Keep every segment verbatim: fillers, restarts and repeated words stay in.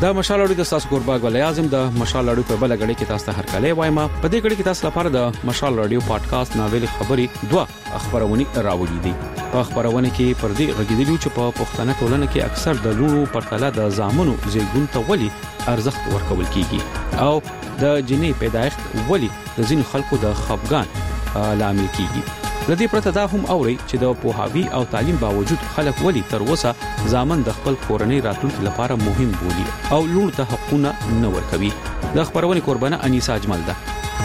د مشال اړو د تاسو قربا غل اعظم د مشال اړو په بل غړي کې تاسو ته هر کله وایم په دې غړي کې تاسو لپاره د مشال رادیو پادکاسټ ناویل خبري دوه خبرونه راوړي دي. په خبرونه کې پر دې غږیدلو چې په پښتنه ټولنه کې اکثر د لونو پرتله د زامنو زیګون ته ولي ارزښت ورکول کیږي او د جنې پیدایښت ولي د ځینو خلکو د خفګان لامل کیږي. لدې پرته دا هم اوري چې د پوهاوی او تعلیم باوجود خلک ولي تر اوسه ځامن د خپل کورنۍ راتلونکو لپاره مهم بولي او لور ته حقونه نه ورکوي. د خبرونه قربانه انیسا اجمل ده.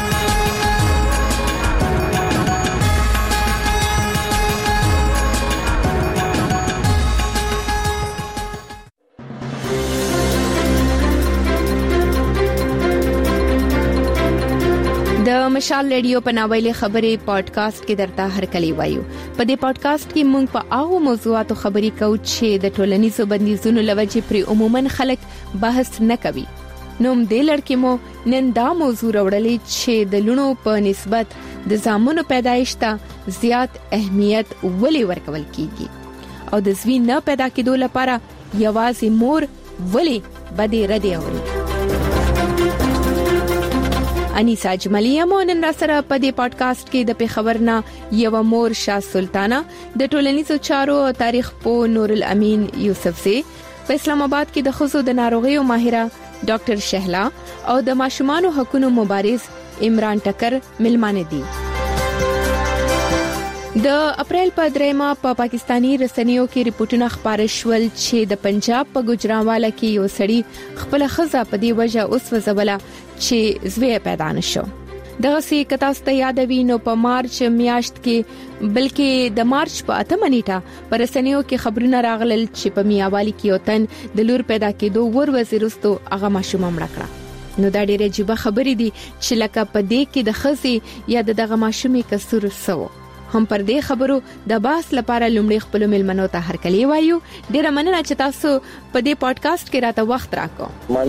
د مشال رادیو په ناویلي خبرې پادکاسټ کې درته هرکلی وایو. په دې پادکاسټ کې موږ په هغه موضوعاتو خبرې کوو چې د ټولنیزو بندیزونو لوجې پر عموما خلک بحث نه کوي. نو دې لړ کې مو نن دا موضوع راوړلې چې د لونو په نسبت د زامنو پیدایښت ته زیات اهمیت ولې ورکول کیږي او د زوی نه پیدا کېدو لپاره یوازې مور ولې بده ردی اوري. انیسا اجملی مونن را سره په دې پادکاسټ کې د پیښورنا یو مور شاه سلطانه د ټولنیزو چارو او تاریخ په نور الامین یوسفزی په اسلام آباد کې د خصوصو د ناروغیو ماهره ډاکټر شهلا او د ماشومانو حقوقو مبارز عمران ټکر ملمانه دي. د اپریل په دریمه په پا پاکستانی رسنیو کې ریپورتونه خبره شول چې د پنجاب په ګجرانواله کې یو سړی خپل خزه په دی وجه اوس وزوله چې زوی پیدا نشو. دغه سي کتاسته یادوي نو په مارچ میاشت کې بلکې د مارچ په اتمه نیټه پر رسنیو کې خبرونه راغلل چې په میاوالي کې وطن د لور پیدا کېدو ور وزیرستو هغه ماشوم مړ کړه. نو دا ډیره عجیب خبرې دي چې لکه په دې کې د خزي یا دغه ماشومې کسر سو. هم پر دې خبرو د باس لپاره لومړی خپل ملمنو ته هرکلی وایو. ډیره مننه چې تاسو په دې پادکاسټ کې راته وخت راکو.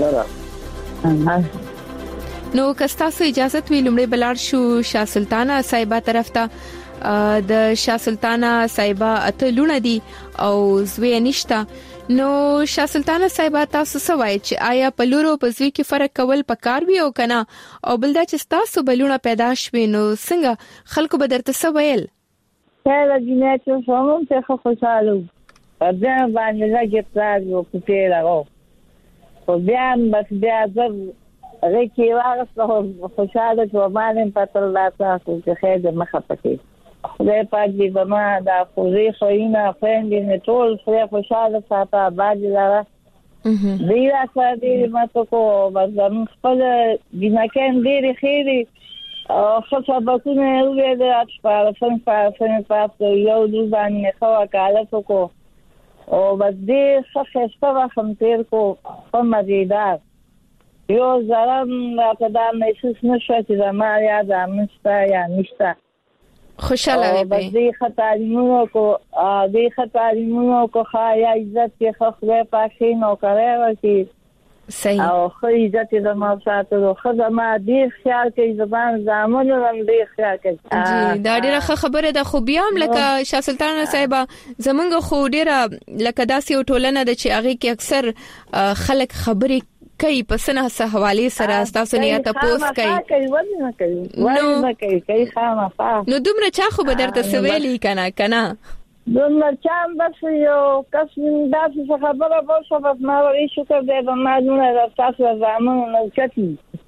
مننه. نو که تاسو اجازه وي لومړی بلار شو شاه سلطانه صاحبہ طرف ته د شاه سلطانه صاحبہ اته لونه دي او زوی نشتا. نو شاه سلطانه صاحبہ تاسو سوای چې آیا په لورو په زوی کې فرق کول پکار وي او کنه او بل دا چې تاسو بلونه پیدا شوي نو څنګه خلکو به درته سوایل؟ کله جنات شوم ته خوشاله په ځان باندې راځي پلاو په پیراو په بیان بس بیا زر رکی واغسته خوشاله شو باندې پتل لا تاسو چې خیر مخه پکې خدای پاک دې بما دا خوځي خوینه فیندې نه ټول خدای خوشاله ساته باندې لاره دې راځه دې ماته کو بازم خپل دینکان دې خېری او خو سبقونه وې د اټپاره فن فن پاتو یو د باندې خو کاله کو او بس دې څه څه هم تیر کو په مزیدار یو زرم راکدا محسوس نشو چې زما یاد امستا یا نشتا خوشاله وي به دې خطرونو کو دې خطرونو کو خایا عزت کې خو پاکي نو کوي ورتي صحیح او خو عزت د ما ساتلو خدما دې خیال کې زبان زامن هم دې خیال کې جی دا ډیره خبره ده خو بیا هم لکه شاه سلطانه صاحب زمونږ خو ډیره لکه داسې ټولنه د چې هغه کې اکثر خلک خبرې کوي پسنه سه حواله سره تاسو نه تاسو کوي کوي ونه کوي ونه کوي کوي خامخا نو دومره چا خو به درته سویلی کنه کنه دومره چا بس یو کس دا څه خبره به شپه ما ورې شو کړې به ما نه تاسو زمون نو چتی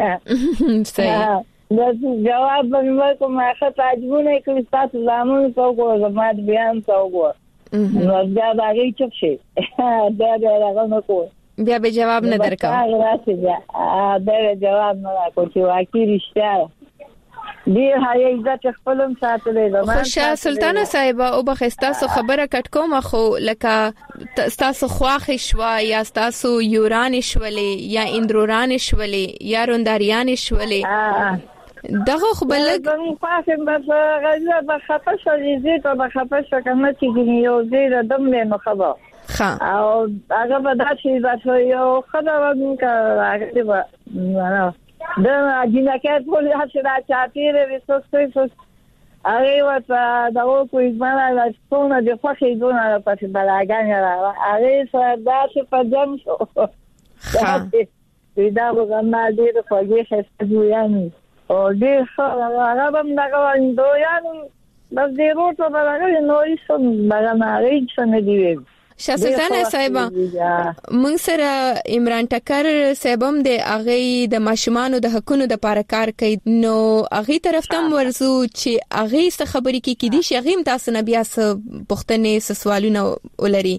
صحیح دا جواب به مې کوم اخه تعجبونه کوي تاسو زمون په وګورئ زما بیان څو وګورئ نو بیا دا غي چپ شي دا دا راغله نو کو بیا به جواب نه درکم هغه راځي بیا به جواب نه راکو چې واقعي رښتیا دی هاي عزت خپلم ساتلې زمان خوشا سلطانه صاحب او بخستا سو خبره کټ کوم خو لکه تاسو خواخ شوا یا تاسو یوران شولې یا اندروران شولې یا رونداریان شولې دغه خو بلګ زمو پاسم بس غزه په خطه شې زه ته په خطه شکنه چې یو زیره دم نه خبر ها او هغه به دا چې دا یو خدای ورنکا هغه به نه د اجینکات په لحاظ را چاپیره وسوسه هغه وته دا کوی ځمانه لا څونه د خوښې دونه پاتې بلاګان را هغه سره دا چې په جام شو دا وګورم ډېر خوږې خسته جوړاني او ډېر ښه هغه هم دا دویانو بس دې روټو باندې نو هیڅ نه نه څنګه دی شاه سلطان صاحب موږ سره عمران ټکر صاحبم د اغه د ماشومانو د حقونو د لپاره کار کوي نو اغه طرف ته ورزو چې اغه ست خبرې کې کیدي شي اغه تاسو نه بیا س پښتنې سوالونه ولري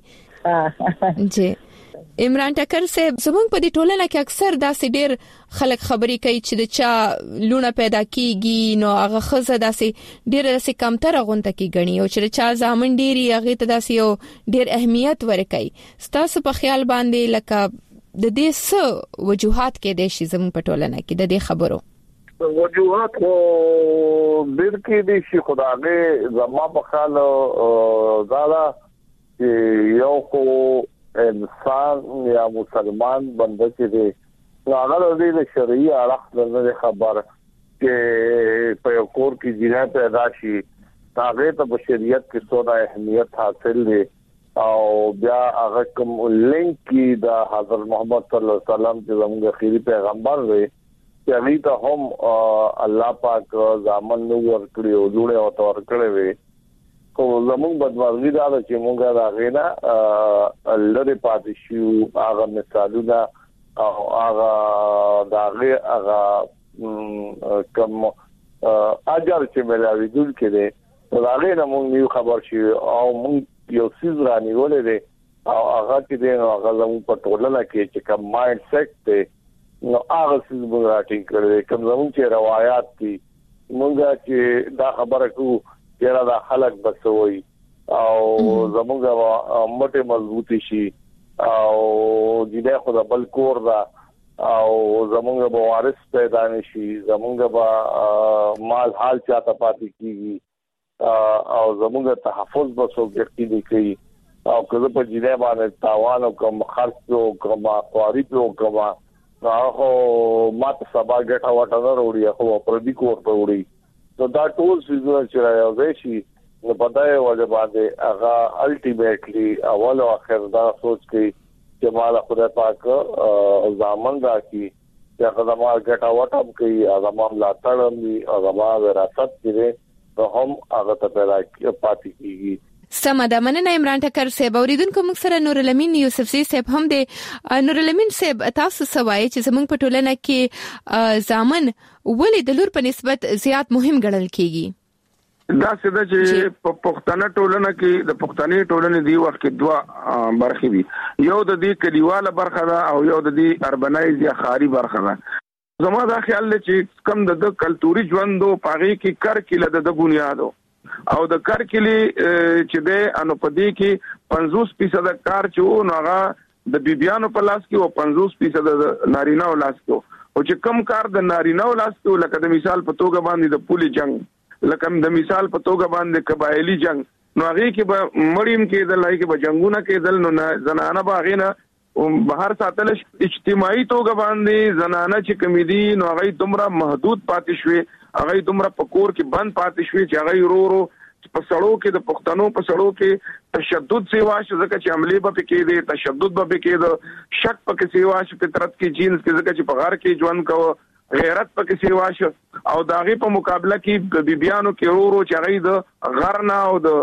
جی عمران ټکر صاحب زموږ په دې ټولنه کې اکثر داسې ډېر خلک خبرې کوي چې د چا لونه پیدا کیږي نو هغه خزه داسې ډېر داسې کمتر غونټه کې غني او چې چا ځامن ډېری هغه ته داسې یو ډېر اهمیت ورکړي ستاسو په خیال باندې لکه د دې څه وجوهات کې د شي زموږ په ټولنه کې د دې خبرو وجوهات خو ډېر کې دي چې خدای زما په خیال زاده یو خو انسان یا مسلمان بنده چې دی هغه د شرعي اړخ نه خبر چې په کور کې جنہ پیدا شي هغه ته په شریعت کې څونه اهمیت حاصل دی او بیا هغه کوم لینک کې د حضرت محمد صلی الله علیه وسلم چې زموږ اخیری پیغمبر دی چې هغه ته هم الله پاک ځامن نو ورکړي او لوړ او تور کړی وي کو زموږ بدمرغي دا چې موږ دا غینا لری پاتې شو هغه مثالونه او هغه داغه هغه کوم اجر چې ملاوي دل کړي دا غینا موږ یو خبر شي او موږ یو سیز رانی ولې دي او هغه چې دی هغه زموږ په ټولنه کې چې کوم مایند سیټ دی نو هغه سیز موږ راټینګ کړی کوم زموږ چې روایت دي موږ چې دا خبره کوو چیرې دا خلک بسوي او زموږه مټه مضبوطی شي او دې خو د بل کور دا او زموږه به وارث پیدا نشي زموږه به مال حال چاته پاتې کیږي او زموږه تحفظ به څوک کوي کوي او کله په دې باندې تاوان او کوم خرڅ او کوم خواري او کوم هغه ماته سبا ګټه وټه نه وروړي خو پر دې کور ته وروړي نو دا ټول څه چې راځي شي نو پدای وجه باندې هغه الټیمیټلی اول او اخر دا سوچ کوي چې مال خدای پاک ځامن راکړي چې هغه ما ګټه وټم کوي هغه ما لا تړم هغه ما وراثت کړي نو هم هغه ته پیدا پاتې کیږي سمه مننه عمران ټکر صاحب اوریدونکو موږ سره نور الامین یوسف زی صاحب هم دی نور الامین صاحب تاسو سوای چې زموږ په ټولنه کې ځامن ولې د لور په نسبت زیات مهم ګڼل کیږي دا څه د چې په پښتنه ټولنه کې د پښتني ټولنې دی وخت کې دوه برخې دي یو د دې کلیواله برخه ده او یو د دې اربنایز یا ښاري برخه ده زما دا خیال دی چې کم د کلتوري ژوندو پاغي کې کر کې د بنیادو او د کار کلی چې د انو پدې کې پنځوس فیصد کار چې نو هغه د بیبيانو په لاس کې او پنځوس فیصد د نارینه او لاس کې او چې کم کار د نارینه او لاس کې لکه د مثال په توګه باندې د پولي جنگ لکه د مثال په توګه باندې قبایلی جنگ نو هغه کې به مړیم کې د لای کې به جنگونه کېدل نو زنانه باغینه بهر ساتل اجتماعي توګه باندې زنانه چې کمیدي نو هغه دومره محدود پاتې شوي هغه دومره پکور کې بند پاتې شوي چې هغه ورو ورو په سړو کې د پښتنو په سړو کې تشدد سیوا شو ځکه چې عملی به کې دي تشدد به کې دي شک په سیوا شو فطرت کې جنس کې ځکه چې په غار کې ژوند کوو غیرت په کې سیوا شو او داغه په مقابله کې د بیبيانو کې ورو ورو چې هغه د غرنا او د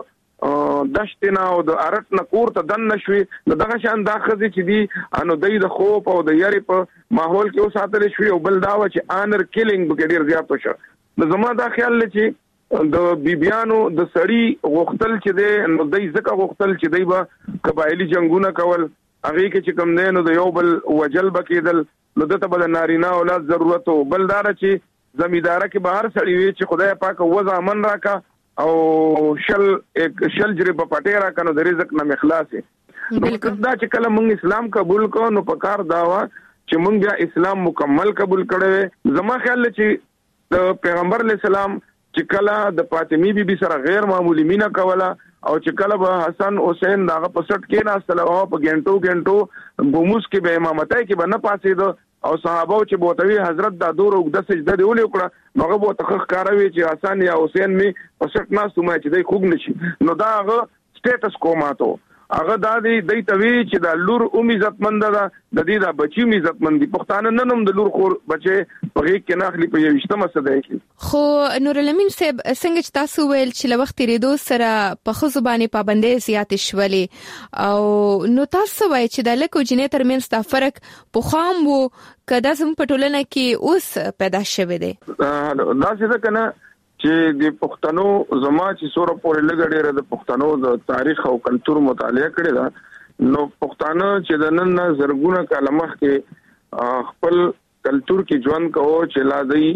دشتنا او د ارت نکور ته دن نشوي دغه شان دا خزي چې دي انو د خوف او د یاري په ماحول کې وساتل شوی او بل دا و چې انر کیلینګ به ډیر زیات شو نو زما دا خیال چې د بیبيانو د سړی غختل چې دی نو دای زکه غختل چې دی به قبایلی جنگونه کول هغه کې چې کم نه نو د یو بل وجل بکیدل نو دته بل نارینه اولاد ضرورت او بل دار چې زمیدار کې بهر سړی وي چې خدای پاک وځه امن راکا او شل یک شل جری په پټه راکا نو د رزق نه مخلاص بالکل دا چې کله موږ اسلام قبول کو نو پکار داوا چې موږ بیا اسلام مکمل قبول کړو زما خیال چې د پیغمبر علی السلام چې کله د فاطمی بی بی سره غیر معمولی مینا کوله او چې کله به حسن حسین داغه پسټ کې ناستله او په ګنټو ګنټو بوموس کې به امامتای کې به نه پاسید او صحابه چې بوتوي حضرت دا دور او د سجده دی ولې کړه هغه بو تخخ کاروي چې حسن یا حسین می پسټ ناستو ما چې دی خوګ نشي نو داغه سټیټس کوماتو هغه د دې د توی چې د لور اوم عزتمند ده د دې د بچی می عزتمند دي پښتانه ننم د لور خور بچي په غیږ کې ناخلي په یوشتمه صدای کې خو نور الامین صاحب څنګه چې تاسو ویل چې لوخت ریدو سره په خزبانی پابندۍ زیات شولې او نو تاسو وایي چې د لکو جنې ترمنځ د فرق په خام وو کدا زم په ټولنه کې اوس پیدا شوه دي دا څه کنه چې د پښتنو زما چې سوره پورې لګړې د پښتنو د تاریخ او کلچر مطالعه کړې ده نو پښتانه چې د نن زرګونه کاله مخکې خپل کلچر کې ژوند کوو چې لا دی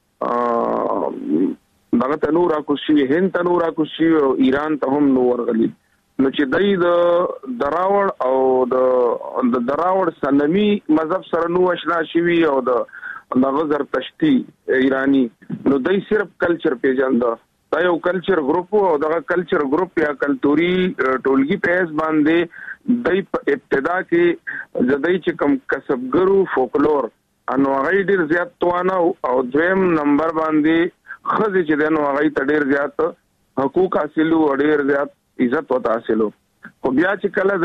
دغه تنور اکوشي هند تنور اکوشي او ایران ته هم نو ورغلي نو چې دای د دراوړ او د دراوړ سنمي مذهب سره نو آشنا شوي او د دغه زرتشتي ایرانی نو دای صرف کلچر پیژنده دا یو کلچر ګروپ او دغه کلچر ګروپ یا کلتوري ټولګي پیس باندې دای په ابتدا کې زدای چې کم کسبګرو فولکلور انو هغه ډیر زیات توانه او دویم نمبر باندې خزي چې دنو هغه ته ډیر زیات حقوق حاصلو ډیر زیات عزت وته حاصلو خو بیا چې کله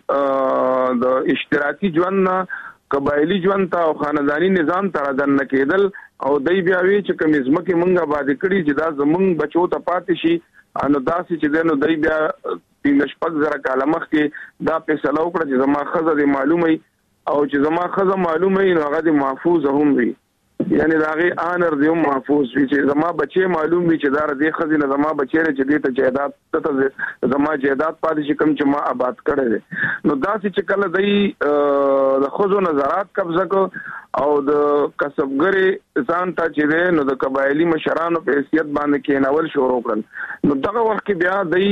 دای د اشتراکي ژوند قبایلی ژوند ته او خاندانی نظام ته راځن کېدل او دای بیا وی چې کوم ځمکه مونږه باندې کړی چې دا زمونږ بچو ته پاتې شي انو داسې چې دنو دای بیا پیلش پک زره کاله مخ کې دا فیصله وکړه چې زما خزه دې معلومه او چې زما خزه معلومه نو هغه دې محفوظ هم وي یعنی دا غي انر دې محفوظ وي چې زما بچي معلوم وي چې دا دې خزه نه زما بچي چې دې ته جیدات ته زما جیدات پاتې شي کوم چې ما آباد کړي نو داسې چې کله دای د خزو نظارات قبضه کو او د کسبګری ځان ته چې ده نو د قبایلی مشرانو په حیثیت باندې کېنول شروع کړل نو دغه وخت کې بیا دای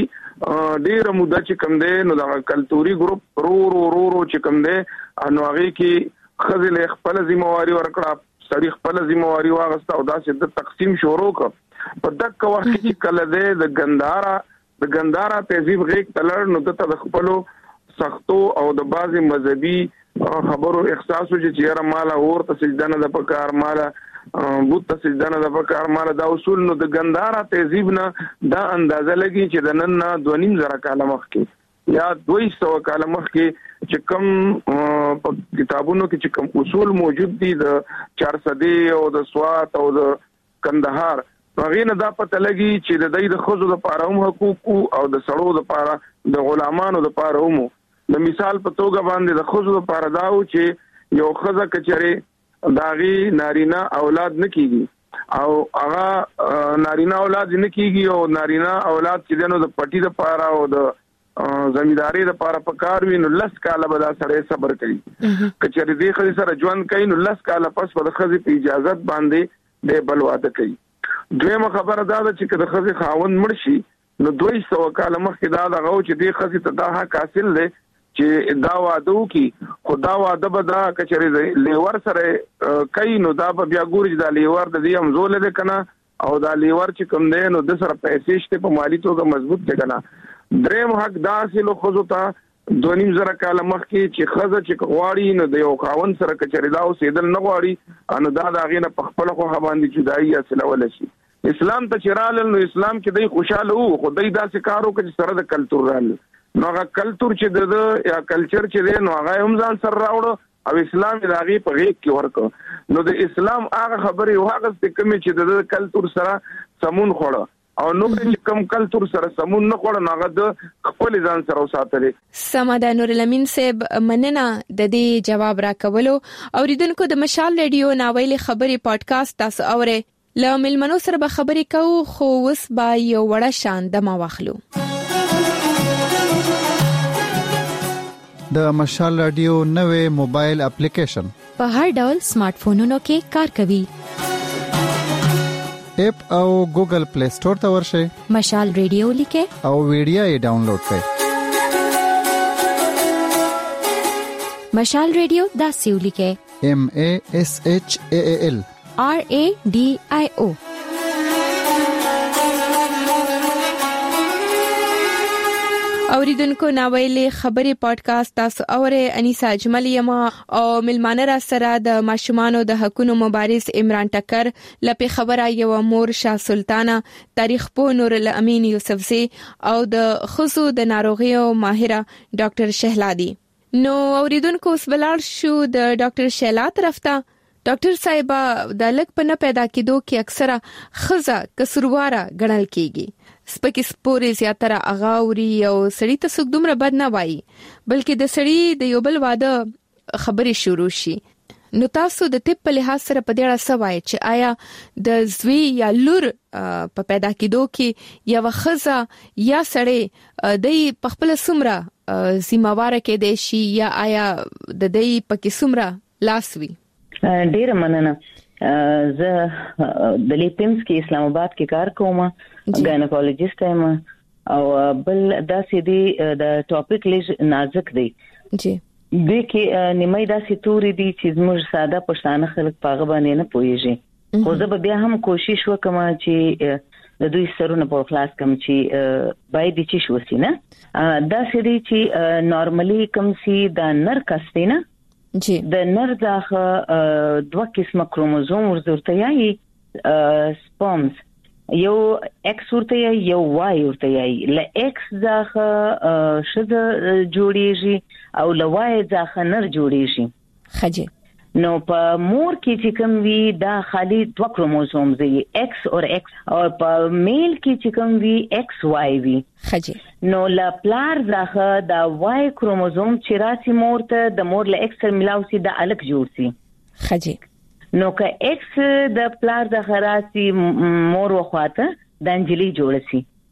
ډیر موده چې کم ده نو د کلتوري ګروپ رو رو رو رو چې کم ده انو هغه کې خزل خپل ذمہواری ورکړه سړي خپل ذمہواری واغسته او دا چې د تقسیم شروع کړ په دغه وخت کې کله ده د ګندارا د ګندارا تهذیب غیږ تلړ نو د خپلو سختو او د بازي مذهبي خبرو احساسو چې چیرې مالا اور ته سجده نه د پکار مالا بوت ته سجده نه د پکار مالا دا اصول نو د ګندارا تهذیب نه دا اندازه لګي چې د نن نه دوه نیم زره کاله مخکې یا دوه سوه کاله مخکې چې کوم په کتابونو کې چې کوم اصول موجود دي د چارسدي او د سوات او د کندهار هغه نه دا پته لګي چې د دې د خزو د پاره هم حقوق او د سړو د پاره د غلامانو د پاره هم د مثال په توګه باندې د خزو د پاره داو چې یو خزه کچره داغي نارینه اولاد نکېږي او هغه نارینه اولاد نکېږي او نارینه اولاد چې دنو د پټي د پاره او د زمینداری د پاره پکار وینو لس کاله به دا سره صبر کوي کچره دې خزي سره ژوند کوي نو لس کاله پس په خزي په اجازه باندې د بلواده کوي دویمه خبره دا ده چې د خزي خاوند مرشي نو دوه سوه کاله مخکې دا دغه چې دې خزي ته دا حق حاصل دی چې دا واده وکي خدا واده به دا کچره لیور سره کوي نو دا بیا ګوري دا لیور د دې همزول ده کنه او دا لیور چې کوم دی نو د سره پیسې شته په مالی توګه مضبوط دی کنه دریم حق دا سلو خزو ته دوه نیم زره کاله مخکې چې خزه چې غواړي نو د یو خاوند سره کچره دا اوسېدل نه غواړي انو دا دا غینه په خپل خو باندې جدایي اصله ول شي اسلام ته چرال نو اسلام کې دای خوشاله وو خو دای داسې کارو کوي سره د کلچر رال نو هغه کلچر چې د یا کلچر چې دی نو هغه هم ځان سره راوړو او اسلام د هغه په غیږ کې ورکو نو د اسلام هغه خبرې او هغه څه کوم چې د کلچر سره سمون خوړو او نو چې کم کلچر سره سمون نه خوړ نه غد خپل ځان سره وساتلې سماده نور الامین صاحب مننه د دې جواب راکولو اوریدونکو د مشال رادیو ناویل خبري پادکاسټ تاسو اورئ له ملمنو سره به خبرې کوو خو اوس به یو وړه شان د ما واخلو د مشال رادیو نوې موبایل اپلیکیشن په هر ډول سمارټ فونونو کې کار کوي اپ او ګوګل پلی سٹور ته ورشئ مشال ریډیو لیکه او ویډیو یې ډاونلوډ کړئ مشال ریډیو دا سیو لیکه M A S H A A L R A D I O اوریدونکو ناویلې خبري پادکاسټ تاسو اوره انیسا اجمل یما او ملمانه را سره د ماشومانو د حقوقو مبارز عمران ټکر لپاره خبره یو مور شاه سلطانه تاریخ په نور الامین یوسفزی او د خصو د ناروغیو ماهره ډاکټر شهلادي. نو اوریدونکو سبلار شو د ډاکټر شهلا طرف ته. ډاکټر صاحب د لک په نه پیدا کېدو کې اکثره خزه کسرواره ګڼل کیږي. سپکې سپورې زیاتره اغاوري او سړی ته څوک دومره بد نه وایي بلکې د سړی د یو بل واده خبرې شروع شي. نو تاسو د طب په لحاظ سره په دې اړه څه وایي چې آیا د زوی یا لور په پیدا کېدو کې یو خزه یا سړی د په خپل سمره ذمہوار کې دی شي یا آیا د دې پکې سمره لاس وي؟ ډیر مننه. زه د لیپینس کې اسلام آباد کې کار کوم، ګاینکولوژیست یم او بل داسې دی د ټاپک لږ نازک دی. جی د کې نیمه داسې توري دي چې زموږ ساده پښتانه خلک پاغه باندې نه پوهیږي. خو زه بیا هم کوشش وکم چې د دوی سرونه په خلاص کم چې باید چې شو سینه داسې دی چې نورمالي کم سي د نر کستینه جی د نر ځخه دوه قسمه کروموزوم ورته یایي سپرمز، یو ایکس ورته یایي یو وای ورته یایي. ل ایکس ځخه شذ جوړیږي او ل وای ځخه نر جوړیږي. خجه نو په مور کې چې کوم وی دا خالی دوه کروموزوم دي ایکس او ایکس، او په میل کې چې کوم وی ایکس وای وی. خجه نو لا پلار ځخه دا وای کروموزوم چې راسي مور ته د مور له ایکس سره ملاوي د الګ جوړ سي. خجه نو که ایکس د پلار ځخه راسي مور وخواته د انجلی جوړ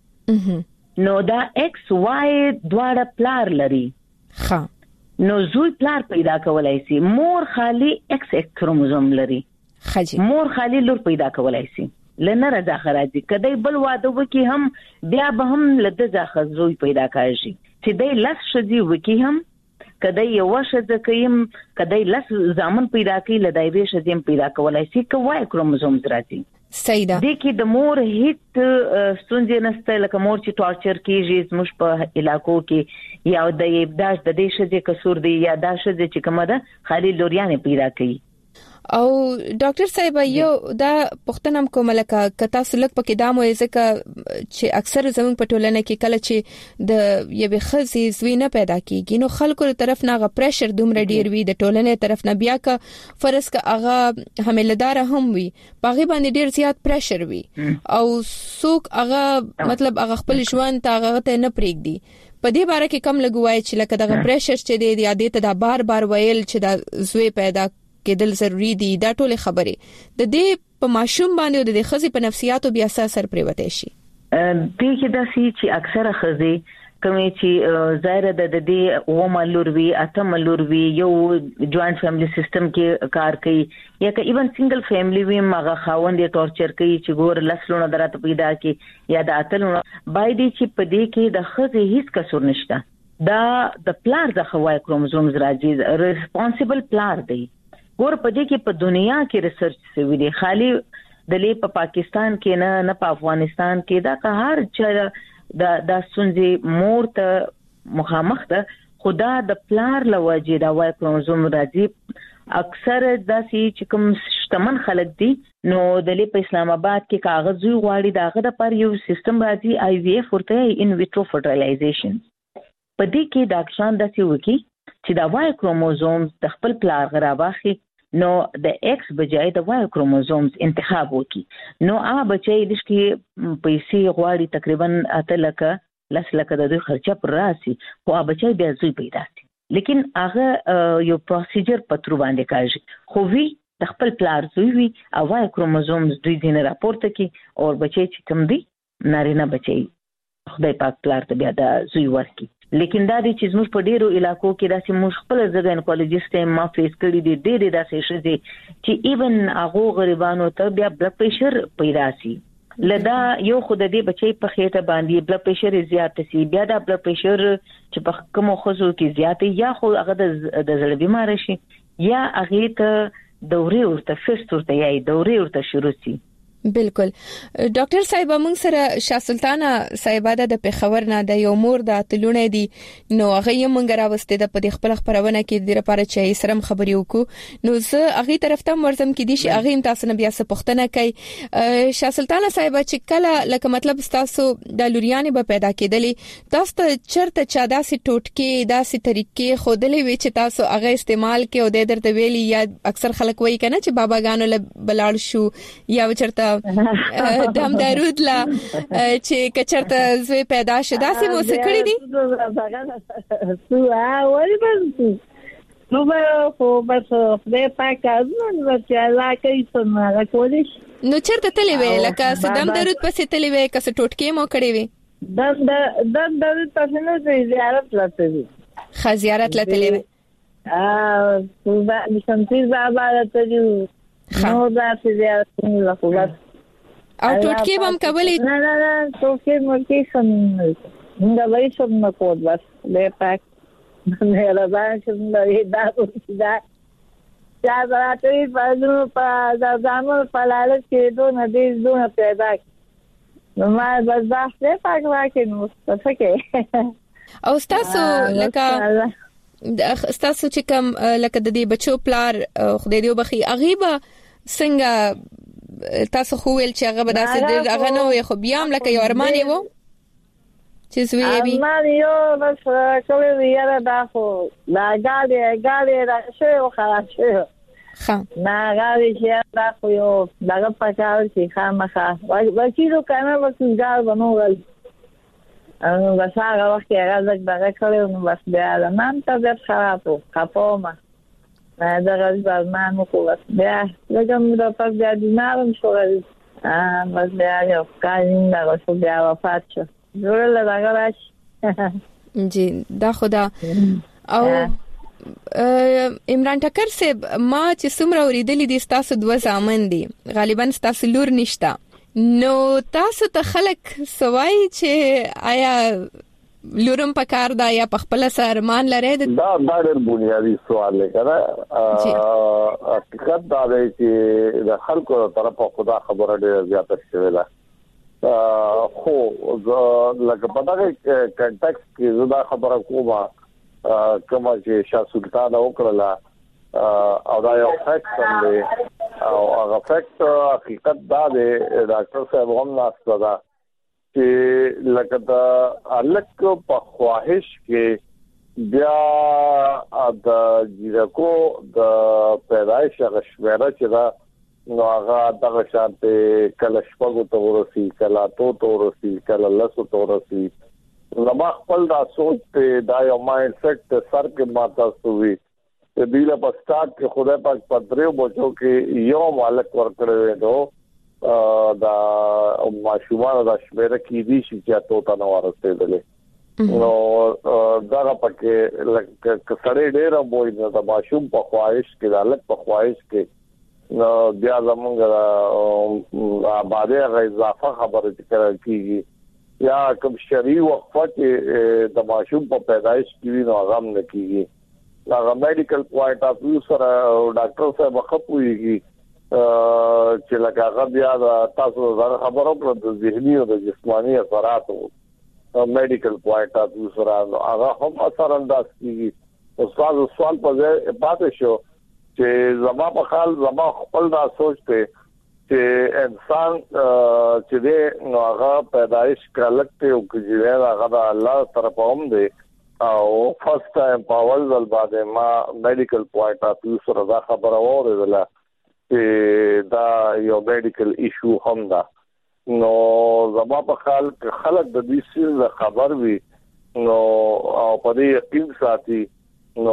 سي. نو دا ایکس وای دواړه پلار لري. ها نو زوی پلار پیدا کولای سي. مور خالی ایکس ایکس کروموزوم لري. خجه مور خالی لور پیدا کولای سي. لنه رضا خراجي کدی بل واده وکي هم بیا به هم لده ځخه زوی پیدا کاږي چې دای لس شدي وکي هم کدی یو شد کيم کدی لس زامن پیدا کوي لدای به شدیم پیدا کولای سي کوای کروموزوم راځي. سیدا د کې د مور هیڅ ستونزې نشته لکه مور چې ټارچر کیږي زموږ په علاقو کې یا د ابداش د دې شذې کسور دی یا د شذې چې کومه ده خالي لوریانه پیدا کوي. او ډاکټر صاحب یو دا پښتنم کوم لکه کتا سلک پکې دامو ځکه چې اکثر زموږ په ټولنه کې کله چې د یوې خزي زوی نه پیدا کیږي نو خلکو له طرف نه غ پریشر دومره ډیر وي د ټولنې طرف نه بیا کا فرض کا هغه حاملدار هم وي باغی باندې ډیر زیات پریشر وي او څوک هغه مطلب هغه خپل ژوند ته هغه ته نه پریږدي. په دې باره کې کم لګوای چې لکه دغه پریشر چې دی د عادت دا بار بار ویل چې دا زوی پیدا کېدل ضروری دي دا ټول خبره د دې په ماشوم باندې او د خزي په نفسیاتو بیا اثر پریوته شي. د دې د سي چې اکثره خزي کومې چې ظاهر د دې و مالور وی اته مالور وی یو جوائنٹ فیملی سیستم کې کار کوي یا که ایون سنگل فیملی وی ماغه خاوند ټورچر کوي چې ګور لسلونه درته پیدا کی یا د اتلونه باید چې په دې کې د خزي هیڅ کسور نشته. دا د پلار د خوای کروموزومز راځي ریسپانسیبل پلار دی. ګور په دې کې په دنیا کې ریسرچ شوی دی خالی د لې په پاکستان کې نه نه په افغانستان کې دا که هر چا د د سنځي مور ته مخامخ ده خدا د پلار لوجه دا وای کروموزوم راځي. اکثر داسې چې کوم شتمن خلک دي نو د لې په اسلام آباد کې کاغذ غواړي داغه د پر یو سیستم راځي آی وی اف ورته ان ویټرو فرټیلایزیشن. په دې کې ډاکټران داسې وکي چې دا وای کروموزوم د خپل پلار غراواخي نو د ایکس بجای د وای کروموزومز انتخاب وکي. نو هغه بچي د شي پیسې غواړي تقریبا اته لکه لس لکه د دوی خرچه پر راسي خو هغه بچي بیا زوی پیدا شي لیکن هغه یو پروسیجر پترو باندې کاږي خو وی د خپل پلار زوی وی او وای کروموزومز دوی دینه راپورته کی او بچي چې کم دي نارینه بچي خدای پاک پلار ته بیا د زوی ورکی. لیکن دا دي چې موږ په ډیرو علاقو کې داسې موږ خپل ګاینکولوژیست ما فیس کړی دي ډېر داسې شې چې ایون هغه غریبانو ته بیا بلډ پریشر پیدا شي لدا یو خود دې بچي په خېټه باندې بلډ پریشر زیات شي بیا دا بلډ پریشر چې په کوم خزو کې زیات یا خو هغه د زړه بیمار شي یا هغه ته دوري ورته فست ورته یا دوري ورته شروع شي بالکل ډاکټر صاحب موږ سره شاه سلطانه صاحبه د پېښور نه د یو مور د تلونه دي نو هغه یې موږ راوستي د په خپل خبرونه کې د لپاره چې سرم خبري وکړو نو زه هغه طرف ته ورزم کې دي چې هغه تاسو نه بیا څه پوښتنه کوي شاه سلطانه صاحبه چې کله لکه مطلب تاسو د لوريانې به پیدا کېدلې تاسو ته چرته چا داسې ټوټکې داسې طریقې خودلې وي چې تاسو هغه استعمال کې او د درته ویلي یا اکثر خلک وایي کنه چې باباګانو له بلاړ شو یا چرته دم درود لا چې کچرته زوی پیدا شدا سي مو سکړی دي سو اول بس نو به خو بس خدای پاک ازمن ورته الله کوي څنګه کولی نو چرته تلې وې لکه صدام درود پسې تلې وې کس ټوټکې مو کړې وې د د درود پسې نو زیارت لته دي خ زیارت لته وې ا صبح د شمسیر بابا ته دي نو دا زیارت نه لکه او ټوټکې بم کولې نه نه نه ټوټکې مورکې سم دا وایي سم نه کوډ بس له پاک نه راځه چې دا دا دا چا راځي په نو په دا ځانو په لاله کې دوه نه دې دوه پیدا نو ما بس دا څه پاک واکې نو څه کې او تاسو لکه تاسو چې کوم لکه د دې بچو پلار خدای دې وبخي اغيبه څنګه تاسو خو ویل چې هغه به داسې هغه نو خو بیا هم لکه یو ارمان یې وو چې زوی یې وي ارمان یو بس کوي ویره دا خو دا غاړي غاړي دا شو خلاص شو ها نه غاړي چې دا خو یو دغه پچاو چې خامخا وکیلو کنه وکیل بنوغل نو بس هغه وخت هغه زګ دغه کړو نو بس بیا نن ته د خرابو خپومه دا غږ برنامه کو بس بیا لږم د پک بیا دینارم شو ا بس بیا یو کاین دا شو بیا وفات شو جوړل دا غواش جی دا خدا او عمران ټکر صاحب ما چې څومره اوریدلې دي تاسو دوه ځامن دي غالبا تاسو لور نشتا نو تاسو ته خلک سوای چې آیا لورم پکار دا یا خپل سرمان لري دا دا ډېر بنیادی سوال لګره حقیقت دا دی چې د خلکو طرفه خدا خبره ډېره زیاته شوې ده خو لکه په دغه کنټکست کې زدا خبره کومه کومه چې شاه سلطان وکړه او دا یو فیکټ هم دی او هغه فیکټ حقیقت دا دی ډاکټر صاحب هم ناسته ده چې لکه دا الک په خواهش کې بیا د جیرکو د پیدایش غشمره چې دا نو هغه دغه شانته کله شپږو ته ورسي کله تو ته ورسي کله لسو ته ورسي نو ما خپل دا سوچ ته دا یو مایند سیټ سر کې ماته سوي ته دیله په سٹارټ کې خدای پاک پدریو بچو کې یو مالک ورکړی نو دا ماشومان دا شمیره کې دي چې ته تا نو ورسېدلې نو دا پکې لکه کسړې ډېر وای نو دا ماشوم په خواهش کې دا لک په خواهش کې نو بیا زمونږ آباده غي اضافه خبره ذکر کیږي یا کوم شرعي وقفه کې د ماشوم په پیدایش کې نو غم نه کیږي هغه میډیکل پوینټ اف ویو سره ډاکټر صاحب خپويږي چې لکه هغه بیا تاسو زره خبرو پر د ذهني او د جسماني اثرات میډیکل پوینټ اف ویو سره هغه هم اثر انداز کیږي استاد سوال په ځای پاتې شو چې زما په خیال زما خپل دا سوچ ته چې انسان چې دې نو هغه پیدایش کړلکته او چې هغه د الله طرف هم دی او فرست ټایم په اول ځل باندې ما میډیکل پوینټ اف ویو سره دا خبره اوریدله چې دا یو میډیکل ایشو هم ده نو زما په خیال کې خلک د دې څه خبر وي نو او په دې یقین ساتي نو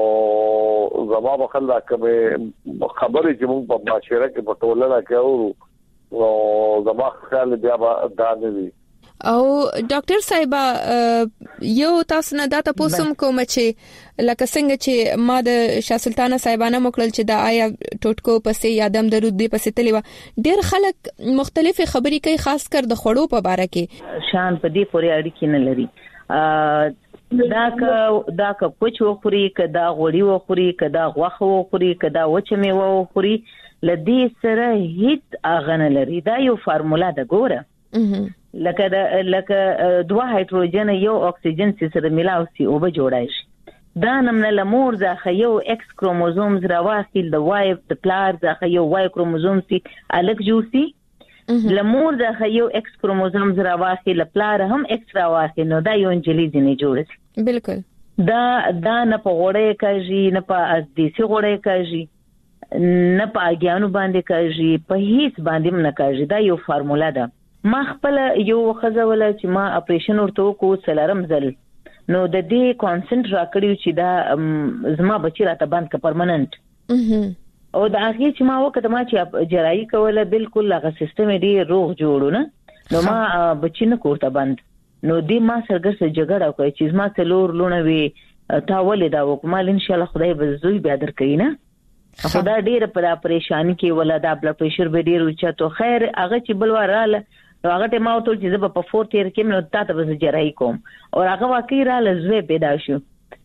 زما په خل دا کومه خبرې چې موږ په معاشره کې په ټولنه کې او نو زما خیال بیا دا نه وي او ډاکټر صاحب یو تاسو نه دا تاسو کوم چې لکه څنګه چې ما د شاه سلطانه صاحبانه مکړل چې دا آیا ټوټکو پسې یادم درود دی پسې تلی و ډېر خلک مختلفه خبرې کوي خاص کر د خړو په باره کې شان په دې پورې اړیکې نه لري دا که دا که پوچ وخوري کدا غوړي وخوري کدا غوخه وخوري کدا وچ میوه وخوري لدې سره هیڅ اغنه لري. دا یو فارمولا ده ګوره لکه د لکه دوه هایدروجن یو اکسیجن سره ملاو سي او به جوړای شي. دا نمنه لمور ځخه یو ایکس کروموزوم راوخی د وای د پلار ځخه یو وای کروموزوم سي الګ جوړ سي. لمور ځخه یو ایکس کروموزوم راوخی ل پلار هم ایکس راوخی نو دا یو انجلی ځنی جوړ سي. بالکل دا دا نه په غوړې کاږي نه په ازديسي غوړې کاږي نه په اګیانو باندې کاږي په هیڅ باندې نه کاږي. دا یو فارمولا ده. ما خپل یو خزوله چې ما اپریشن ورته کو سلارم زل نو د دې کانسنټ راکړیو چې دا زما بچی راته باندې ک پرمننت او دا هغه چې ما وکړه ما چې جراحي کوله بالکل هغه سیستم دی روغ جوړو نه نو ما بچی نه کوته باندې نو دې ما سرګر سره جګړه وکړه چې ما څلور لونه وی تا ولې دا وکمال ان شاء الله خدای به زوی بیا درکې نه خدای ډیر په پریشانی کې ولا دا بلډ پريشر به ډیر اوچته خیر هغه چې بلوراله هغه ته ما ټول چې زه په فورث ایئر کې نو تاسو به جراحي کوم او هغه واقعي را لزوي پیدا شو.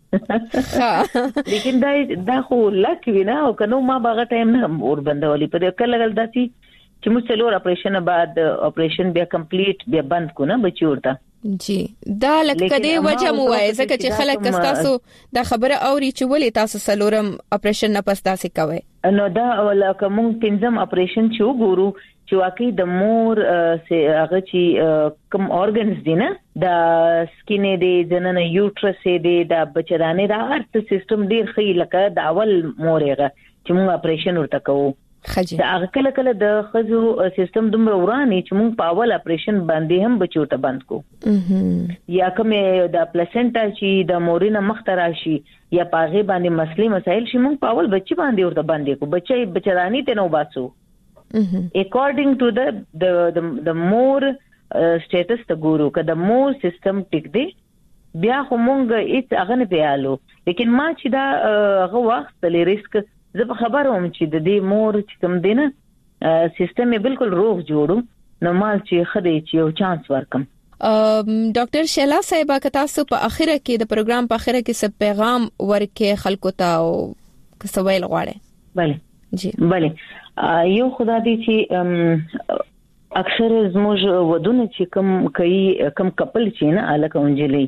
لیکن دا دا خو لکه وینا او کنو ما باغه ټایم نه اور بندولې په کله کله داسي چې مو څلور اپریشن بعد اپریشن بیا کمپلیټ بیا بند کو نه بچی ورته. جی دا لکه کده وجه مو وای ځکه چې خلک تاسو دا خبره اوري چې ولې تاسو سلورم اپریشن نه پس تاسو کوي. نو دا ولکه مونږ پنځم اپریشن چې وګورو چې واقعي د مور هغه چې کوم اورګنز دي نه د سکین دی جننه یوټرس دی د بچرانه د هارت سیستم ډیر خې لکه د اول مورغه چې موږ اپریشن ورته کوو. دا هغه کله کله د خزو سیستم دومره وراني چې موږ په اول اپریشن باندې هم بچو ته بند کو یا کوم د پلاسنټا چې د مورینه مخترا شي یا پاغه باندې مسلې مسائل شي موږ په اول بچي باندې ورته باندې کو بچي بچرانی ته نو باسو according to the the the, the more uh, status the guru که د مور سیستم ټیک دی بیا خو مونږ هیڅ هغه نه پیالو. لیکن ما چې دا هغه وخت د ریسک زه په خبره وم چې د دې مور چې کوم دی نه سیستم یې بالکل روغ جوړو نو مال چې خدای چې یو چانس ورکم. ډاکټر شیلا صاحب که تاسو په اخره کې د پروګرام په اخره کې څه پیغام ورکې خلکو ته او څه ویل غواړي؟ بله جی بله یو خدا دی چې اکثر زموږ ودونه چې کم کوي کم کپل چې نه الکه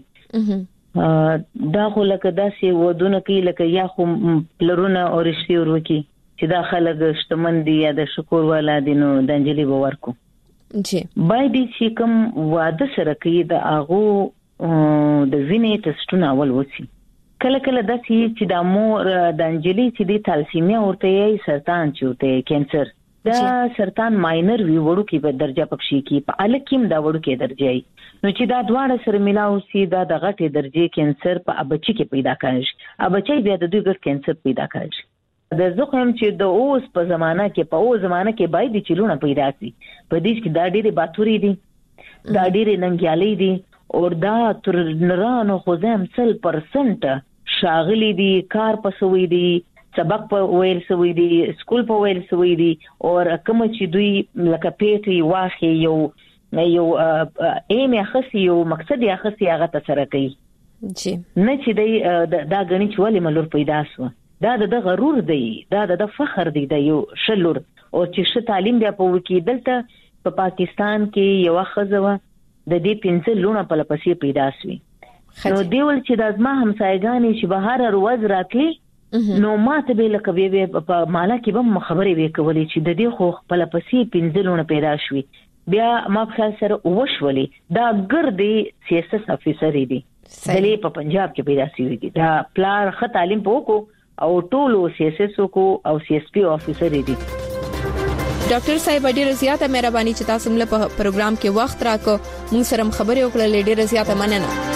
انجلې دا خو لکه داسې ودونه کوي لکه یا خو پلرونه او رشتي ورکی چې دا خلک شتمن دي یا د شکر والا دي نو د انجلې به ورکو. جی بای دي چې کم واده سره کوي د هغه د وینې ټسټونه اول وسی کله کله داسې چې د مور د انجلې چې د تالسیمیا ورته یې سرطان چوته کینسر دا سرطان ماینر وی وړو کې په درجه پکشي کې په الکیم دا وړو کې درجه نو چې دا دواړه سره ملاو سي دا د غټه درجه کینسر په ابچي کې پیدا کېږي ابچي بیا د دوی ګټ کینسر پیدا کېږي. د زخم چې د اوس په زمانہ کې په اوس زمانہ کې باید د چلونه پیدا سي په دې کې دا ډېری باتوري دي دا ډېری ننګیالي دي او دا تر نرانو خو زم سل پرسنټ شاغلی دي کار پسوي دي سبق په ویل سوي دي سکول په ویل سوي دي او کوم چې دوی لکه پیټي واخي یو یو ایم اخسي یو مقصد یې اخسي هغه تسره کوي. جی نه چې دی دا غني چې ولې ملور پیدا سو دا د غرور دی دا د فخر دی د یو شلور او چې ش تعلیم بیا په وکی دلته په پاکستان کې یو خزوه د دې پنځه لونه په لپسې پیدا سوي نو دیول چې د ازما همسایګانی چې بهر روز راتلی نو ماته به لکه به په مالا کې به خبرې وکولې چې د دې خو خپل پسې پنځلونه پیدا شوي بیا ما په سره وښولې دا ګردي سیاست افیسر دی دلی په پنجاب کې پیدا شوی دی دا پلار خ تعلیم پوکو او ټولو سیاستو کو او سی ایس پی افیسر دی. ډاکټر صاحب ډیره زیاته مهرباني چې تاسو موږ په پروګرام کې وخت راکو موږ سره خبرې وکړلې ډیره زیاته مننه.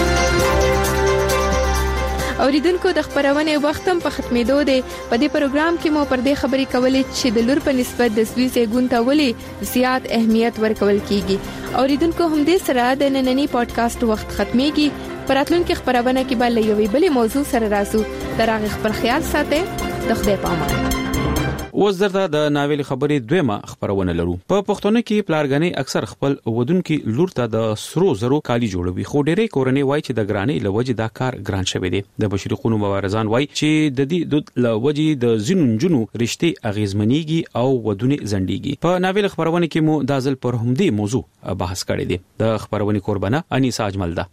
اوریدونکو د خبرونه وخت هم په ختمېدو دی په دې پروګرام کې مو پر دې خبرې کولې چې د لور په نسبت د سوي سیګون ته ولې زیات اهمیت ورکول کیږي. اوریدونکو هم دې سره د نننی پودکاسټ وخت ختميږي پراتلونکو خبرونه کې بل یوې بلې موضوع سره راسو تر هغه خپل خیال ساتئ د خدای په امان. اوس درته د ناویل خبرې دویمه خبرونه لرو. په پښتون کې پلارګنې اکثر خپل ودون کې لور ته د سرو زرو کالی جوړوي، خو ډېرې کورنۍ وایي چې د ګرانۍ لوجې دا کار ګران شوی دی. د بشري قونو مبارزان وایي چې د دې د لوجې د زینو جنو رشتې اغیزمنېږي او ودونه زندګي. په ناویل خبرونه کې مو د ځل پر همدې موضوع بحث کړی دی. د خبرونې قربانه انیسا اجمل ده.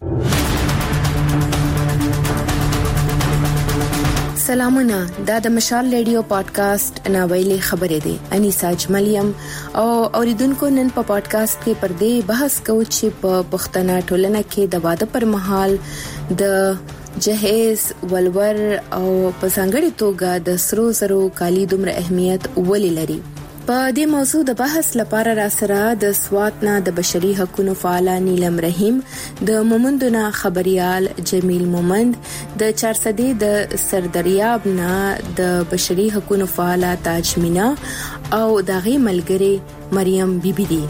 سلامونه، دا د مشال ریډیو پادکاسټ ناویلي خبرې دي. انیسا اجملیم او اوریدونکو نن په پادکاسټ کې پر دې بحث کوو چې په پښتنه ټولنه کې د واده پر مهال د جهیز، ولور او په ځانګړي توګه د سرو زرو کالی دومره اهمیت ولې لري. په دې موضوع د بحث لپاره را سره د سوات نه د بشري حقوقو فعال نیلم رحیم، د مومندونه خبريال جمیل مومند، د چارسدې د سردریاب نه د بشري حقوقو فعال تاج مینا او دغه ملګری مریم بیبي دي.